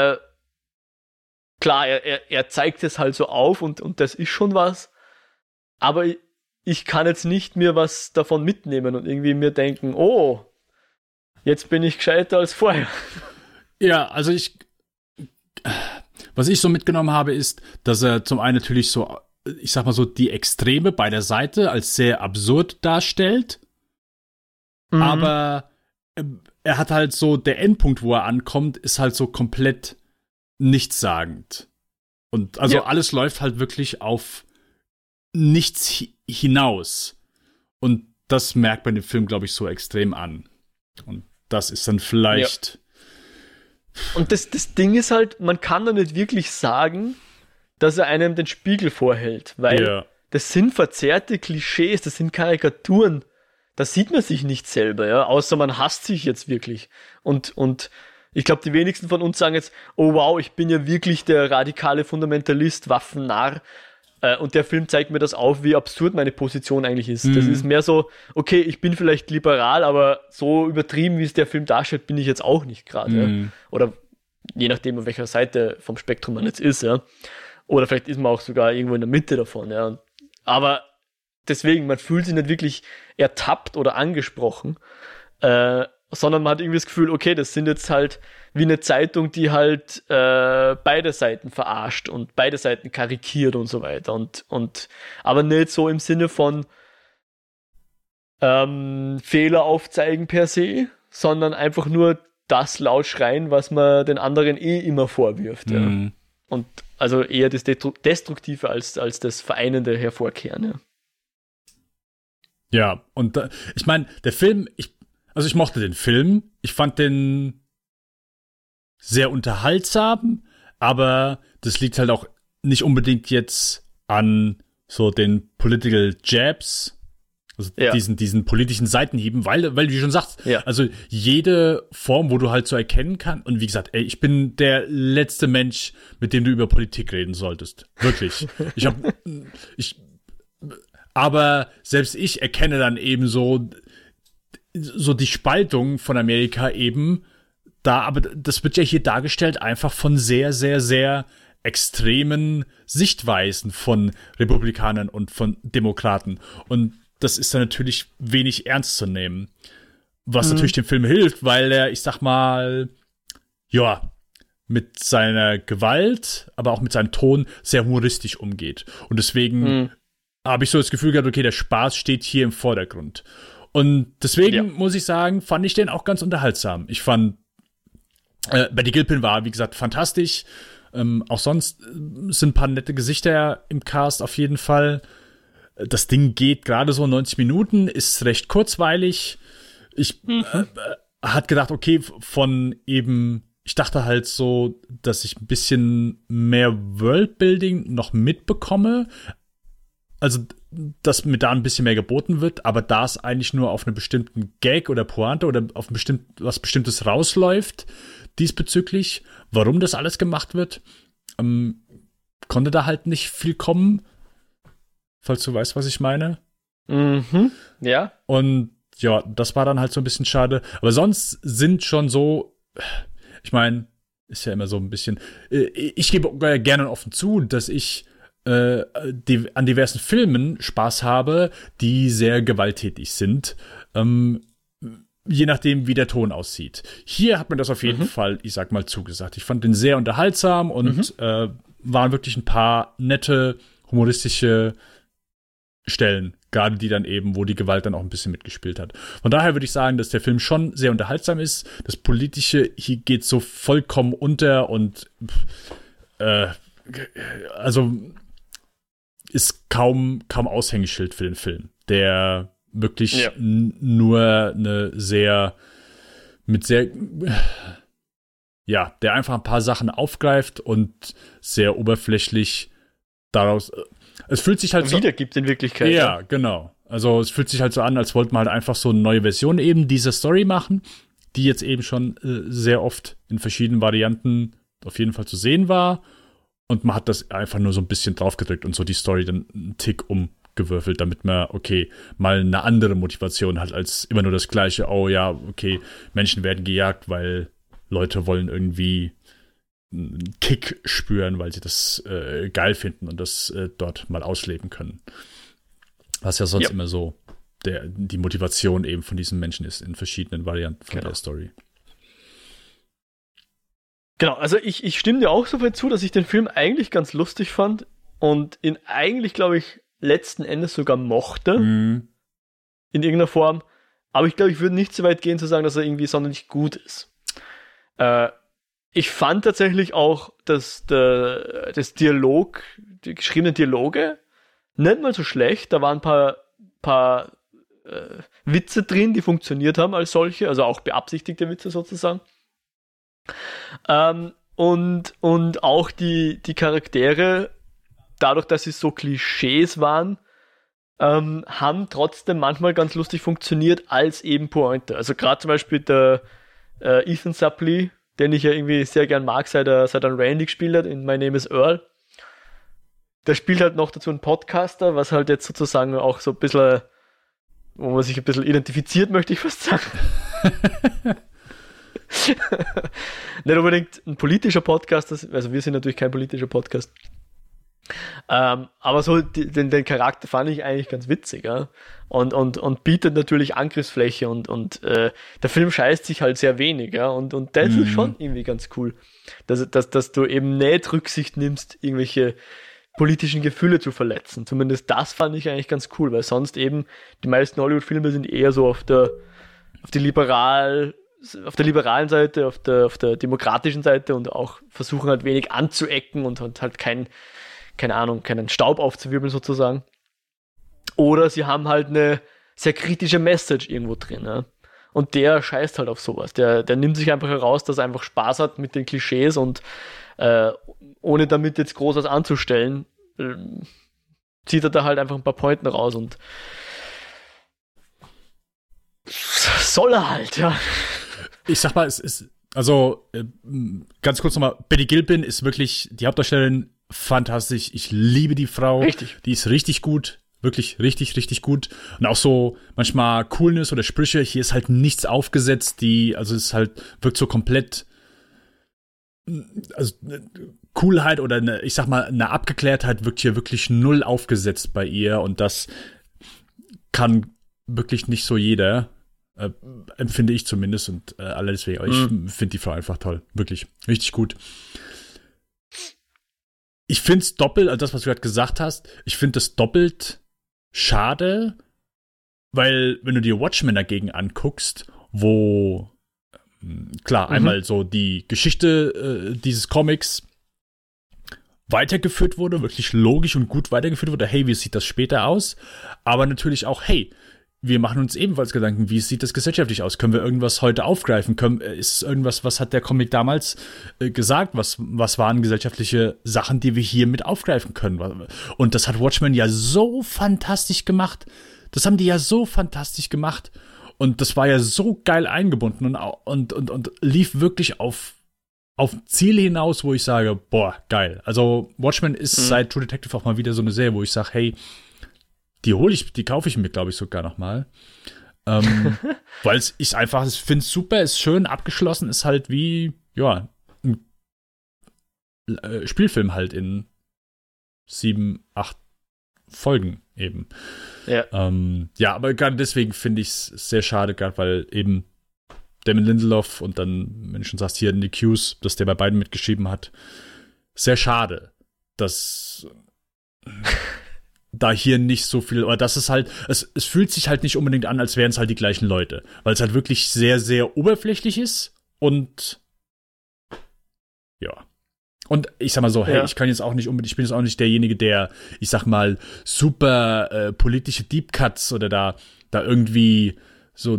Klar, er zeigt es halt so auf und das ist schon was. Aber ich kann jetzt nicht mir was davon mitnehmen und irgendwie mir denken, oh, jetzt bin ich gescheiter als vorher. Ja, also was ich so mitgenommen habe, ist, dass er zum einen natürlich so, ich sag mal so, die Extreme bei der Seite als sehr absurd darstellt. Aber er hat halt so, der Endpunkt, wo er ankommt, ist halt so komplett nichtssagend. Und also alles läuft halt wirklich auf nichts hinaus. Und das merkt man dem Film, glaube ich, so extrem an. Und das ist dann vielleicht... Ja. Und das Ding ist halt, man kann da nicht wirklich sagen, dass er einem den Spiegel vorhält, weil das sind verzerrte Klischees, das sind Karikaturen. Da sieht man sich nicht selber, ja, außer man hasst sich jetzt wirklich. Und ich glaube, die wenigsten von uns sagen jetzt, oh wow, ich bin ja wirklich der radikale Fundamentalist, Waffennarr. Und der Film zeigt mir das auf, wie absurd meine Position eigentlich ist. Das ist mehr so, okay, ich bin vielleicht liberal, aber so übertrieben, wie es der Film darstellt, bin ich jetzt auch nicht gerade. Ja. Oder je nachdem, auf welcher Seite vom Spektrum man jetzt ist. Ja. Oder vielleicht ist man auch sogar irgendwo in der Mitte davon. Ja. Aber deswegen, man fühlt sich nicht wirklich ertappt oder angesprochen, sondern man hat irgendwie das Gefühl, okay, das sind jetzt halt wie eine Zeitung, die halt beide Seiten verarscht und beide Seiten karikiert und so weiter. Und aber nicht so im Sinne von Fehler aufzeigen per se, sondern einfach nur das laut schreien, was man den anderen immer vorwirft. Ja. Und also eher das Destruktive als das Vereinende hervorkehren. Ja. Ja, und ich meine, der Film, ich mochte den Film. Ich fand den sehr unterhaltsam, aber das liegt halt auch nicht unbedingt jetzt an so den Political Jabs, also diesen politischen Seitenhieben, weil du schon sagst, also jede Form, wo du halt so erkennen kannst, und wie gesagt, ey, ich bin der letzte Mensch, mit dem du über Politik reden solltest. Wirklich. Aber selbst ich erkenne dann eben so die Spaltung von Amerika eben da, aber das wird ja hier dargestellt einfach von sehr, sehr, sehr extremen Sichtweisen von Republikanern und von Demokraten. Und das ist dann natürlich wenig ernst zu nehmen. Was natürlich dem Film hilft, weil er, ich sag mal, mit seiner Gewalt, aber auch mit seinem Ton sehr humoristisch umgeht. Und deswegen habe ich so das Gefühl gehabt, okay, der Spaß steht hier im Vordergrund. Und deswegen muss ich sagen, fand ich den auch ganz unterhaltsam. Ich fand Betty Gilpin war, wie gesagt, fantastisch. Auch sonst sind ein paar nette Gesichter im Cast auf jeden Fall. Das Ding geht gerade so 90 Minuten, ist recht kurzweilig. Ich hatte gedacht, okay, ich dachte halt so, dass ich ein bisschen mehr Worldbuilding noch mitbekomme. Also, dass mir da ein bisschen mehr geboten wird, aber da es eigentlich nur auf einen bestimmten Gag oder Pointe oder auf was Bestimmtes rausläuft, diesbezüglich, warum das alles gemacht wird, konnte da halt nicht viel kommen, falls du weißt, was ich meine. Mhm, ja. Und ja, das war dann halt so ein bisschen schade. Aber sonst sind schon so, ich meine, ist ja immer so ein bisschen, ich gebe gerne offen zu, dass ich an diversen Filmen Spaß habe, die sehr gewalttätig sind. Je nachdem, wie der Ton aussieht. Hier hat mir das auf jeden Fall, ich sag mal, zugesagt. Ich fand den sehr unterhaltsam und waren wirklich ein paar nette, humoristische Stellen. Gerade die dann eben, wo die Gewalt dann auch ein bisschen mitgespielt hat. Von daher würde ich sagen, dass der Film schon sehr unterhaltsam ist. Das Politische hier geht so vollkommen unter und also ist kaum Aushängeschild für den Film, der wirklich nur der einfach ein paar Sachen aufgreift und sehr oberflächlich daraus, es fühlt sich halt wiedergibt in Wirklichkeit. Ja, genau. Also es fühlt sich halt so an, als wollte man halt einfach so eine neue Version eben dieser Story machen, die jetzt eben schon sehr oft in verschiedenen Varianten auf jeden Fall zu sehen war. Und man hat das einfach nur so ein bisschen draufgedrückt und so die Story dann einen Tick umgewürfelt, damit man, okay, mal eine andere Motivation hat, als immer nur das Gleiche, oh ja, okay, Menschen werden gejagt, weil Leute wollen irgendwie einen Kick spüren, weil sie das geil finden und das dort mal ausleben können. Was ja sonst immer so die Motivation eben von diesen Menschen ist, in verschiedenen Varianten von der Story. Genau, also ich stimme dir auch so weit zu, dass ich den Film eigentlich ganz lustig fand und ihn eigentlich, glaube ich, letzten Endes sogar mochte. In irgendeiner Form. Aber ich glaube, ich würde nicht so weit gehen zu sagen, dass er irgendwie sonderlich gut ist. Ich fand tatsächlich auch, dass das Dialog, die geschriebenen Dialoge, nicht mal so schlecht. Da waren ein paar Witze drin, die funktioniert haben als solche, also auch beabsichtigte Witze sozusagen. Und auch die Charaktere, dadurch, dass sie so Klischees waren, haben trotzdem manchmal ganz lustig funktioniert als eben Pointe. Also gerade zum Beispiel der Ethan Suplee, den ich ja irgendwie sehr gern mag, seit er Randy gespielt hat in My Name is Earl. Der spielt halt noch dazu einen Podcaster, was halt jetzt sozusagen auch so ein bisschen, wo man sich ein bisschen identifiziert, möchte ich fast sagen. Nicht unbedingt ein politischer Podcast, also wir sind natürlich kein politischer Podcast. Aber so den Charakter fand ich eigentlich ganz witzig, ja? und bietet natürlich Angriffsfläche und der Film scheißt sich halt sehr wenig, ja? und das ist schon irgendwie ganz cool, dass du eben nicht Rücksicht nimmst, irgendwelche politischen Gefühle zu verletzen. Zumindest das fand ich eigentlich ganz cool, weil sonst eben die meisten Hollywood-Filme sind eher so auf der liberalen Seite, auf der demokratischen Seite und auch versuchen halt wenig anzuecken und halt keinen Staub aufzuwirbeln sozusagen. Oder sie haben halt eine sehr kritische Message irgendwo drin. Ja? Und der scheißt halt auf sowas. Der nimmt sich einfach heraus, dass er einfach Spaß hat mit den Klischees und ohne damit jetzt groß was anzustellen, zieht er da halt einfach ein paar Pointen raus und soll er halt, ja. Ich sag mal, es ist, also ganz kurz nochmal, Betty Gilpin ist wirklich die Hauptdarstellerin, fantastisch. Ich liebe die Frau. Richtig. Die ist richtig gut. Wirklich richtig, richtig gut. Und auch so manchmal Coolness oder Sprüche. Hier ist halt nichts aufgesetzt. Also es ist halt, wirkt so komplett, also Coolheit oder eine Abgeklärtheit wirkt hier wirklich null aufgesetzt bei ihr. Und das kann wirklich nicht so jeder. Empfinde ich zumindest und alle deswegen. Aber ich finde die Frau einfach toll. Wirklich. Richtig gut. Ich finde es doppelt, also das, was du gerade gesagt hast, ich finde es doppelt schade, weil, wenn du dir Watchmen dagegen anguckst, wo klar, einmal so die Geschichte dieses Comics weitergeführt wurde, wirklich logisch und gut weitergeführt wurde. Hey, wie sieht das später aus? Aber natürlich auch, hey, wir machen uns ebenfalls Gedanken, wie sieht das gesellschaftlich aus? Können wir irgendwas heute aufgreifen? Ist irgendwas, was hat der Comic damals gesagt? Was waren gesellschaftliche Sachen, die wir hier mit aufgreifen können? Und das hat Watchmen ja so fantastisch gemacht. Das haben die ja so fantastisch gemacht. Und das war ja so geil eingebunden und lief wirklich auf Ziele hinaus, wo ich sage, boah, geil. Also Watchmen ist seit True Detective auch mal wieder so eine Serie, wo ich sage, hey, die kaufe ich mir, glaube ich, sogar noch mal. Weil ich finde es super, ist schön, abgeschlossen, ist halt wie, ja, ein Spielfilm halt in 7, 8 Folgen eben. Ja. Ja, aber gerade deswegen finde ich es sehr schade, gerade weil eben Damon Lindelof und dann, wenn du schon sagst, hier Nick Hughes, dass der bei beiden mitgeschrieben hat, sehr schade, dass da hier nicht so viel, aber das ist halt, es fühlt sich halt nicht unbedingt an, als wären es halt die gleichen Leute, weil es halt wirklich sehr, sehr oberflächlich ist und ja. Und ich sag mal so, hey, ich bin jetzt auch nicht derjenige, der, ich sag mal, super politische Deep Cuts oder da irgendwie so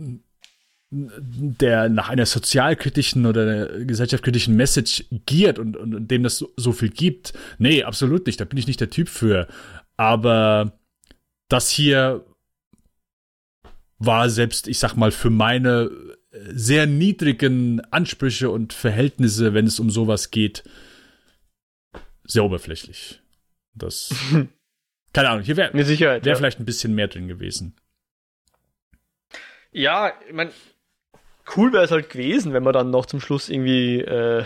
der nach einer sozialkritischen oder gesellschaftskritischen Message giert und dem das so viel gibt. Nee, absolut nicht, da bin ich nicht der Typ für. Aber das hier war selbst, ich sag mal, für meine sehr niedrigen Ansprüche und Verhältnisse, wenn es um sowas geht, sehr oberflächlich. Das, keine Ahnung, hier wäre vielleicht ein bisschen mehr drin gewesen. Ja, ich meine, cool wäre es halt gewesen, wenn man dann noch zum Schluss irgendwie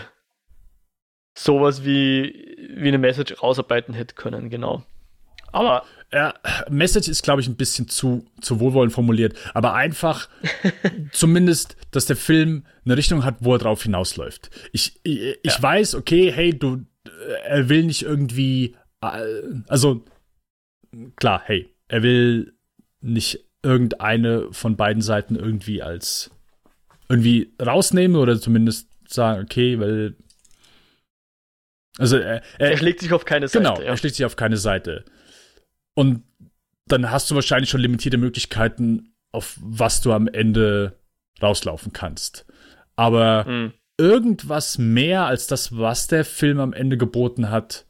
sowas wie eine Message rausarbeiten hätte können, genau. Aber Message ist, glaube ich, ein bisschen zu wohlwollend formuliert, aber einfach zumindest, dass der Film eine Richtung hat, wo er drauf hinausläuft. Ich weiß, okay, hey, er will nicht irgendwie, also klar, hey, er will nicht irgendeine von beiden Seiten irgendwie rausnehmen oder zumindest sagen, okay, weil also er schlägt sich auf keine Seite. Genau, er schlägt sich auf keine Seite. Und dann hast du wahrscheinlich schon limitierte Möglichkeiten, auf was du am Ende rauslaufen kannst. Aber irgendwas mehr als das, was der Film am Ende geboten hat,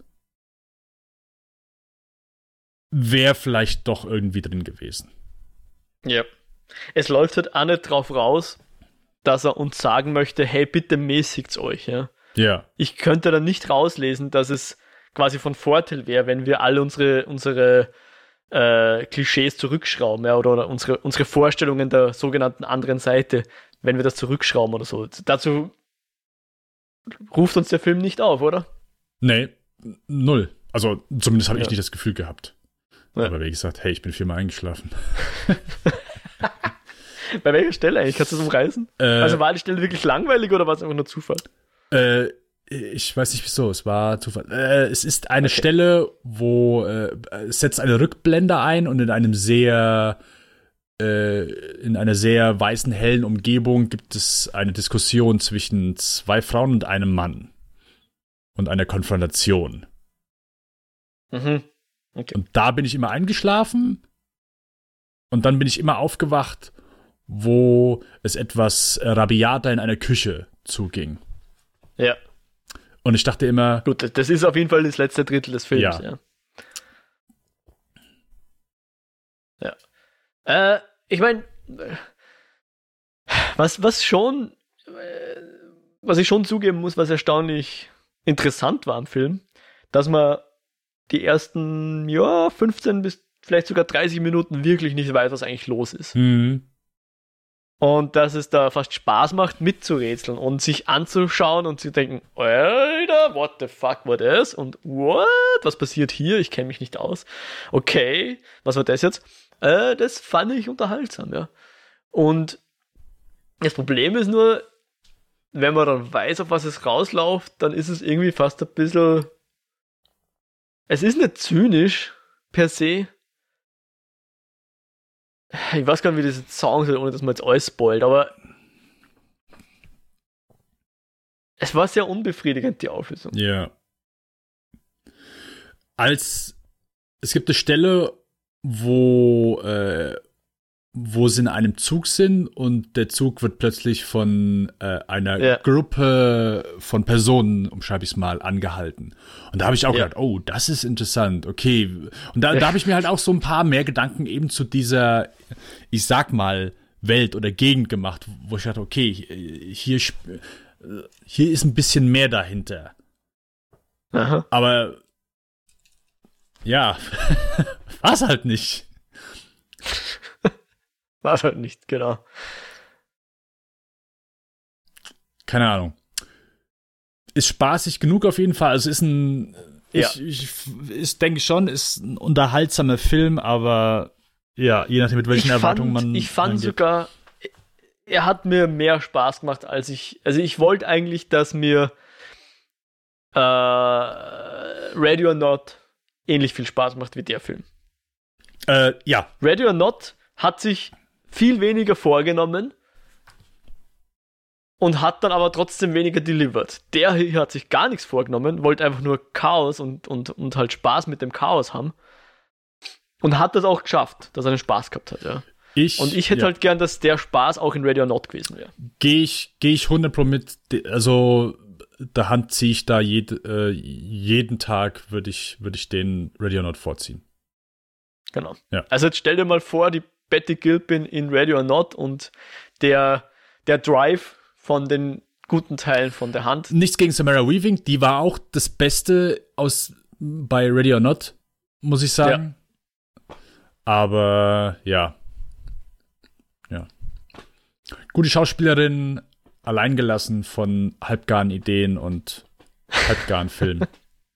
wäre vielleicht doch irgendwie drin gewesen. Ja. Es läuft halt auch nicht drauf raus, dass er uns sagen möchte, hey, bitte mäßigt's euch, ja. Ja. Ich könnte dann nicht rauslesen, dass es quasi von Vorteil wäre, wenn wir alle unsere Klischees zurückschrauben, ja, oder unsere Vorstellungen der sogenannten anderen Seite, wenn wir das zurückschrauben oder so. Dazu ruft uns der Film nicht auf, oder? Nee, null. Also zumindest habe ich nicht das Gefühl gehabt. Ja. Aber wie gesagt, hey, ich bin 4-mal eingeschlafen. Bei welcher Stelle eigentlich? Kannst du das umreißen? Also war die Stelle wirklich langweilig oder war es einfach nur Zufall? Ich weiß nicht wieso, es war Zufall. Es ist eine Stelle, wo es setzt eine Rückblende ein und in einer sehr weißen, hellen Umgebung gibt es eine Diskussion zwischen 2 Frauen und einem Mann. Und einer Konfrontation. Mhm. Okay. Und da bin ich immer eingeschlafen und dann bin ich immer aufgewacht, wo es etwas rabiater in einer Küche zuging. Ja. Und ich dachte immer... Gut, das ist auf jeden Fall das letzte Drittel des Films, ja. Ich meine, was ich schon zugeben muss, was erstaunlich interessant war am Film, dass man die ersten 15 bis vielleicht sogar 30 Minuten wirklich nicht weiß, was eigentlich los ist. Mhm. Und dass es da fast Spaß macht, mitzurätseln und sich anzuschauen und zu denken, Alter, what the fuck war das? Und what? Was passiert hier? Ich kenne mich nicht aus. Okay, was war das jetzt? Das fand ich unterhaltsam, ja. Und das Problem ist nur, wenn man dann weiß, auf was es rausläuft, dann ist es irgendwie fast ein bisschen... Es ist nicht zynisch, per se. Ich weiß gar nicht, wie das jetzt sagen soll, ohne dass man jetzt alles spoilt, aber Es war sehr unbefriedigend, die Auflösung. Ja. Es gibt eine Stelle, wo sie in einem Zug sind und der Zug wird plötzlich von einer Gruppe von Personen, umschreibe ich es mal, angehalten. Und da habe ich auch gedacht, oh, das ist interessant, okay. Und da habe ich mir halt auch so ein paar mehr Gedanken eben zu dieser, ich sag mal, Welt oder Gegend gemacht, wo ich dachte, okay, hier ist ein bisschen mehr dahinter. Aha. Aber ja, war's halt nicht. War es halt nicht, genau. Keine Ahnung. Ist spaßig genug auf jeden Fall. Also ist ich denke schon, ist ein unterhaltsamer Film, aber ja, je nachdem, mit welchen Erwartungen man. Ich fand sogar, er hat mir mehr Spaß gemacht, als ich wollte eigentlich, dass mir Ready or Not ähnlich viel Spaß macht wie der Film. Ja. Ready or Not hat sich viel weniger vorgenommen und hat dann aber trotzdem weniger delivered. Der hier hat sich gar nichts vorgenommen, wollte einfach nur Chaos und halt Spaß mit dem Chaos haben und hat das auch geschafft, dass er einen Spaß gehabt hat, ja. Ich hätte halt gern, dass der Spaß auch in Ready or Not gewesen wäre. Gehe ich 100% mit, also der Hand ziehe ich da jeden Tag würde ich den Ready or Not vorziehen. Genau. Ja. Also jetzt stell dir mal vor, die Betty Gilpin in Ready or Not und der Drive von den guten Teilen von der Hand. Nichts gegen Samara Weaving, die war auch das Beste bei Ready or Not, muss ich sagen. Ja. Aber ja. Gute Schauspielerin, alleingelassen von halbgaren Ideen und halbgaren Filmen.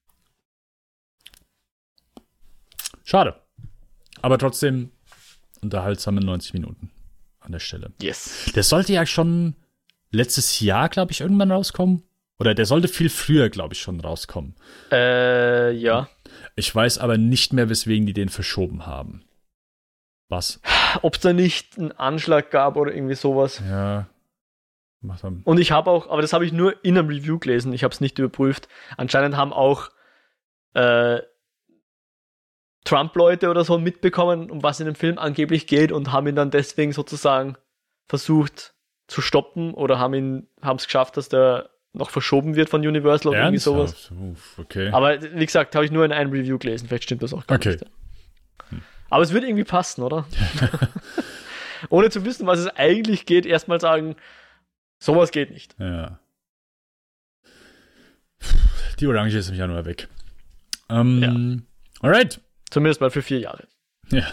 Schade. Aber trotzdem unterhaltsame 90 Minuten an der Stelle. Yes. Der sollte ja schon letztes Jahr, glaube ich, irgendwann rauskommen. Oder der sollte viel früher, glaube ich, schon rauskommen. Ja. Ich weiß aber nicht mehr, weswegen die den verschoben haben. Was? Ob es da nicht einen Anschlag gab oder irgendwie sowas. Ja. Und ich habe auch, aber das habe ich nur in einem Review gelesen, ich habe es nicht überprüft. Anscheinend haben auch Trump-Leute oder so mitbekommen, um was in dem Film angeblich geht und haben ihn dann deswegen sozusagen versucht zu stoppen oder haben es geschafft, dass der noch verschoben wird von Universal oder irgendwie sowas. Okay. Aber wie gesagt, habe ich nur in einem Review gelesen, vielleicht stimmt das auch gar nicht. Aber es wird irgendwie passen, oder? Ohne zu wissen, was es eigentlich geht, erstmal sagen, sowas geht nicht. Ja. Die Orange ist im Januar weg. Alright. Zumindest mal für 4 Jahre. Ja.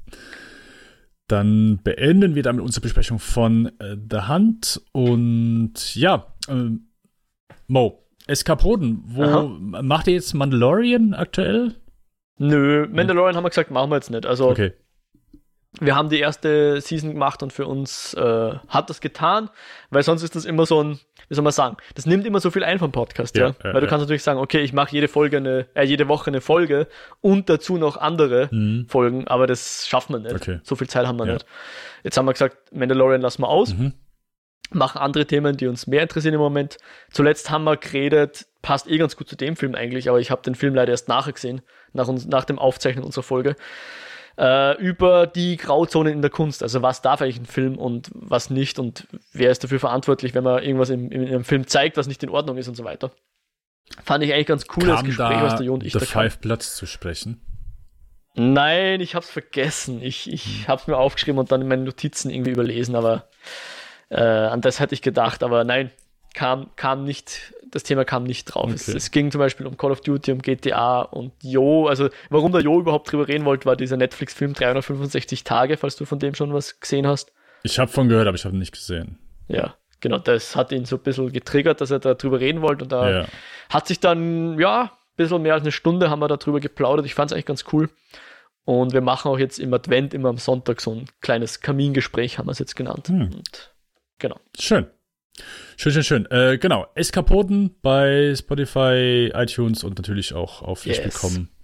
Dann beenden wir damit unsere Besprechung von The Hunt. Und ja, Mo, Eskapoden, macht ihr jetzt Mandalorian aktuell? Nö, Mandalorian haben wir gesagt, machen wir jetzt nicht. Also, okay. Wir haben die erste Season gemacht und für uns hat das getan, weil sonst ist das immer so ein, wie soll man sagen, das nimmt immer so viel ein vom Podcast, ja. Weil du kannst natürlich sagen, okay, ich mache jede Woche eine Folge und dazu noch andere Folgen, aber das schaffen wir nicht. Okay. So viel Zeit haben wir nicht. Jetzt haben wir gesagt, Mandalorian lassen wir aus, machen andere Themen, die uns mehr interessieren im Moment. Zuletzt haben wir geredet, passt ganz gut zu dem Film eigentlich, aber ich habe den Film leider erst nachher gesehen, nach dem Aufzeichnen unserer Folge. Über die Grauzonen in der Kunst, also was darf eigentlich ein Film und was nicht und wer ist dafür verantwortlich, wenn man irgendwas in einem Film zeigt, was nicht in Ordnung ist und so weiter. Fand ich eigentlich ganz cool, das Gespräch, was der Jo und ich da The Five Bloods zu sprechen? Nein, ich hab's vergessen. Ich hab's mir aufgeschrieben und dann in meinen Notizen irgendwie überlesen, aber an das hätte ich gedacht, aber nein, kam nicht, das Thema kam nicht drauf. Okay. Es ging zum Beispiel um Call of Duty, um GTA und Jo, also warum der Jo überhaupt drüber reden wollte, war dieser Netflix-Film 365 Tage, falls du von dem schon was gesehen hast. Ich habe von gehört, aber ich habe ihn nicht gesehen. Ja, genau, das hat ihn so ein bisschen getriggert, dass er da drüber reden wollte und da hat sich dann, ein bisschen mehr als eine Stunde haben wir da drüber geplaudert. Ich fand es eigentlich ganz cool. Und wir machen auch jetzt im Advent immer am Sonntag so ein kleines Kamingespräch, haben wir es jetzt genannt. Und genau. Schön. Genau. Eskapoden bei Spotify, iTunes und natürlich auch auf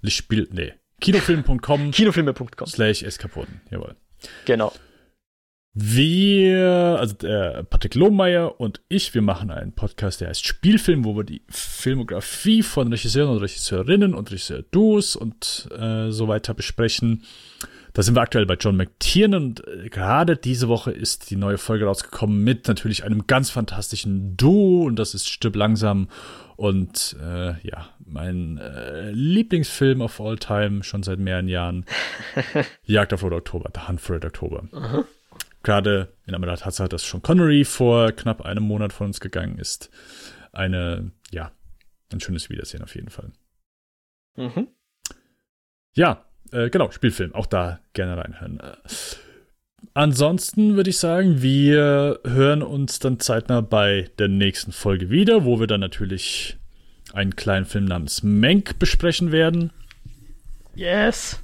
kinofilme.com/Eskapoden. Jawohl. Genau. also der Patrick Lohmeier und ich, wir machen einen Podcast, der heißt Spielfilm, wo wir die Filmografie von Regisseuren und Regisseurinnen und Regisseur-Duos und so weiter besprechen. Da sind wir aktuell bei John McTiernan und gerade diese Woche ist die neue Folge rausgekommen mit natürlich einem ganz fantastischen Duo und das ist Stirb langsam und mein Lieblingsfilm of all time, schon seit mehreren Jahren, Jagd auf Red Oktober, The Hunt for Red October. Mhm. Gerade in der Tatsache, dass Sean Connery vor knapp einem Monat von uns gegangen ist. Ein schönes Wiedersehen auf jeden Fall. Mhm. Ja, genau, Spielfilm. Auch da gerne reinhören. Ansonsten würde ich sagen, wir hören uns dann zeitnah bei der nächsten Folge wieder, wo wir dann natürlich einen kleinen Film namens Mank besprechen werden. Yes.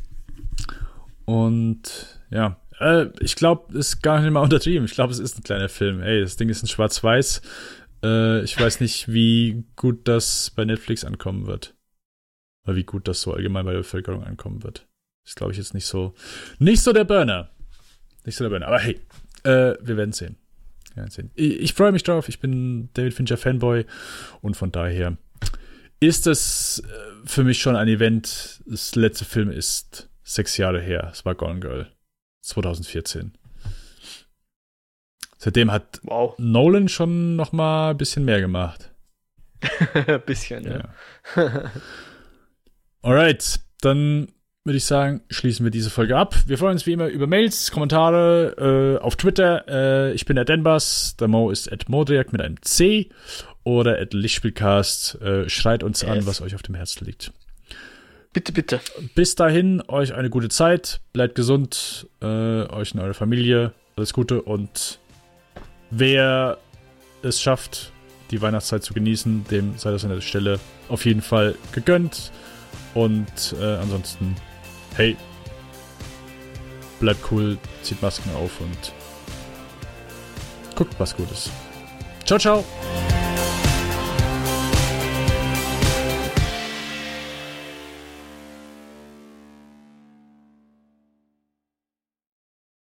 Und ja, ich glaube, es ist gar nicht mal untertrieben. Ich glaube, es ist ein kleiner Film. Ey, das Ding ist in Schwarz-Weiß. Ich weiß nicht, wie gut das bei Netflix ankommen wird. Oder wie gut das so allgemein bei der Bevölkerung ankommen wird. Ist, glaube ich, jetzt nicht so der Burner. Nicht so der Burner. Aber hey, wir werden sehen. Ich freue mich drauf. Ich bin David Fincher Fanboy. Und von daher ist es für mich schon ein Event. Das letzte Film ist 6 Jahre her. Es war Gone Girl. 2014. Seitdem hat Nolan schon noch mal ein bisschen mehr gemacht. Ein bisschen, ja. Alright, dann würde ich sagen, schließen wir diese Folge ab. Wir freuen uns wie immer über Mails, Kommentare auf Twitter. Ich bin der Denbas, der Mo ist @Modriak mit einem C oder @Lichtspielcast. Schreit uns an, was euch auf dem Herzen liegt. Bitte, bitte. Bis dahin, euch eine gute Zeit. Bleibt gesund. Euch und eure Familie. Alles Gute. Und wer es schafft, die Weihnachtszeit zu genießen, dem sei das an der Stelle auf jeden Fall gegönnt. Und ansonsten, hey, bleibt cool, zieht Masken auf und guckt was Gutes. Ciao, ciao.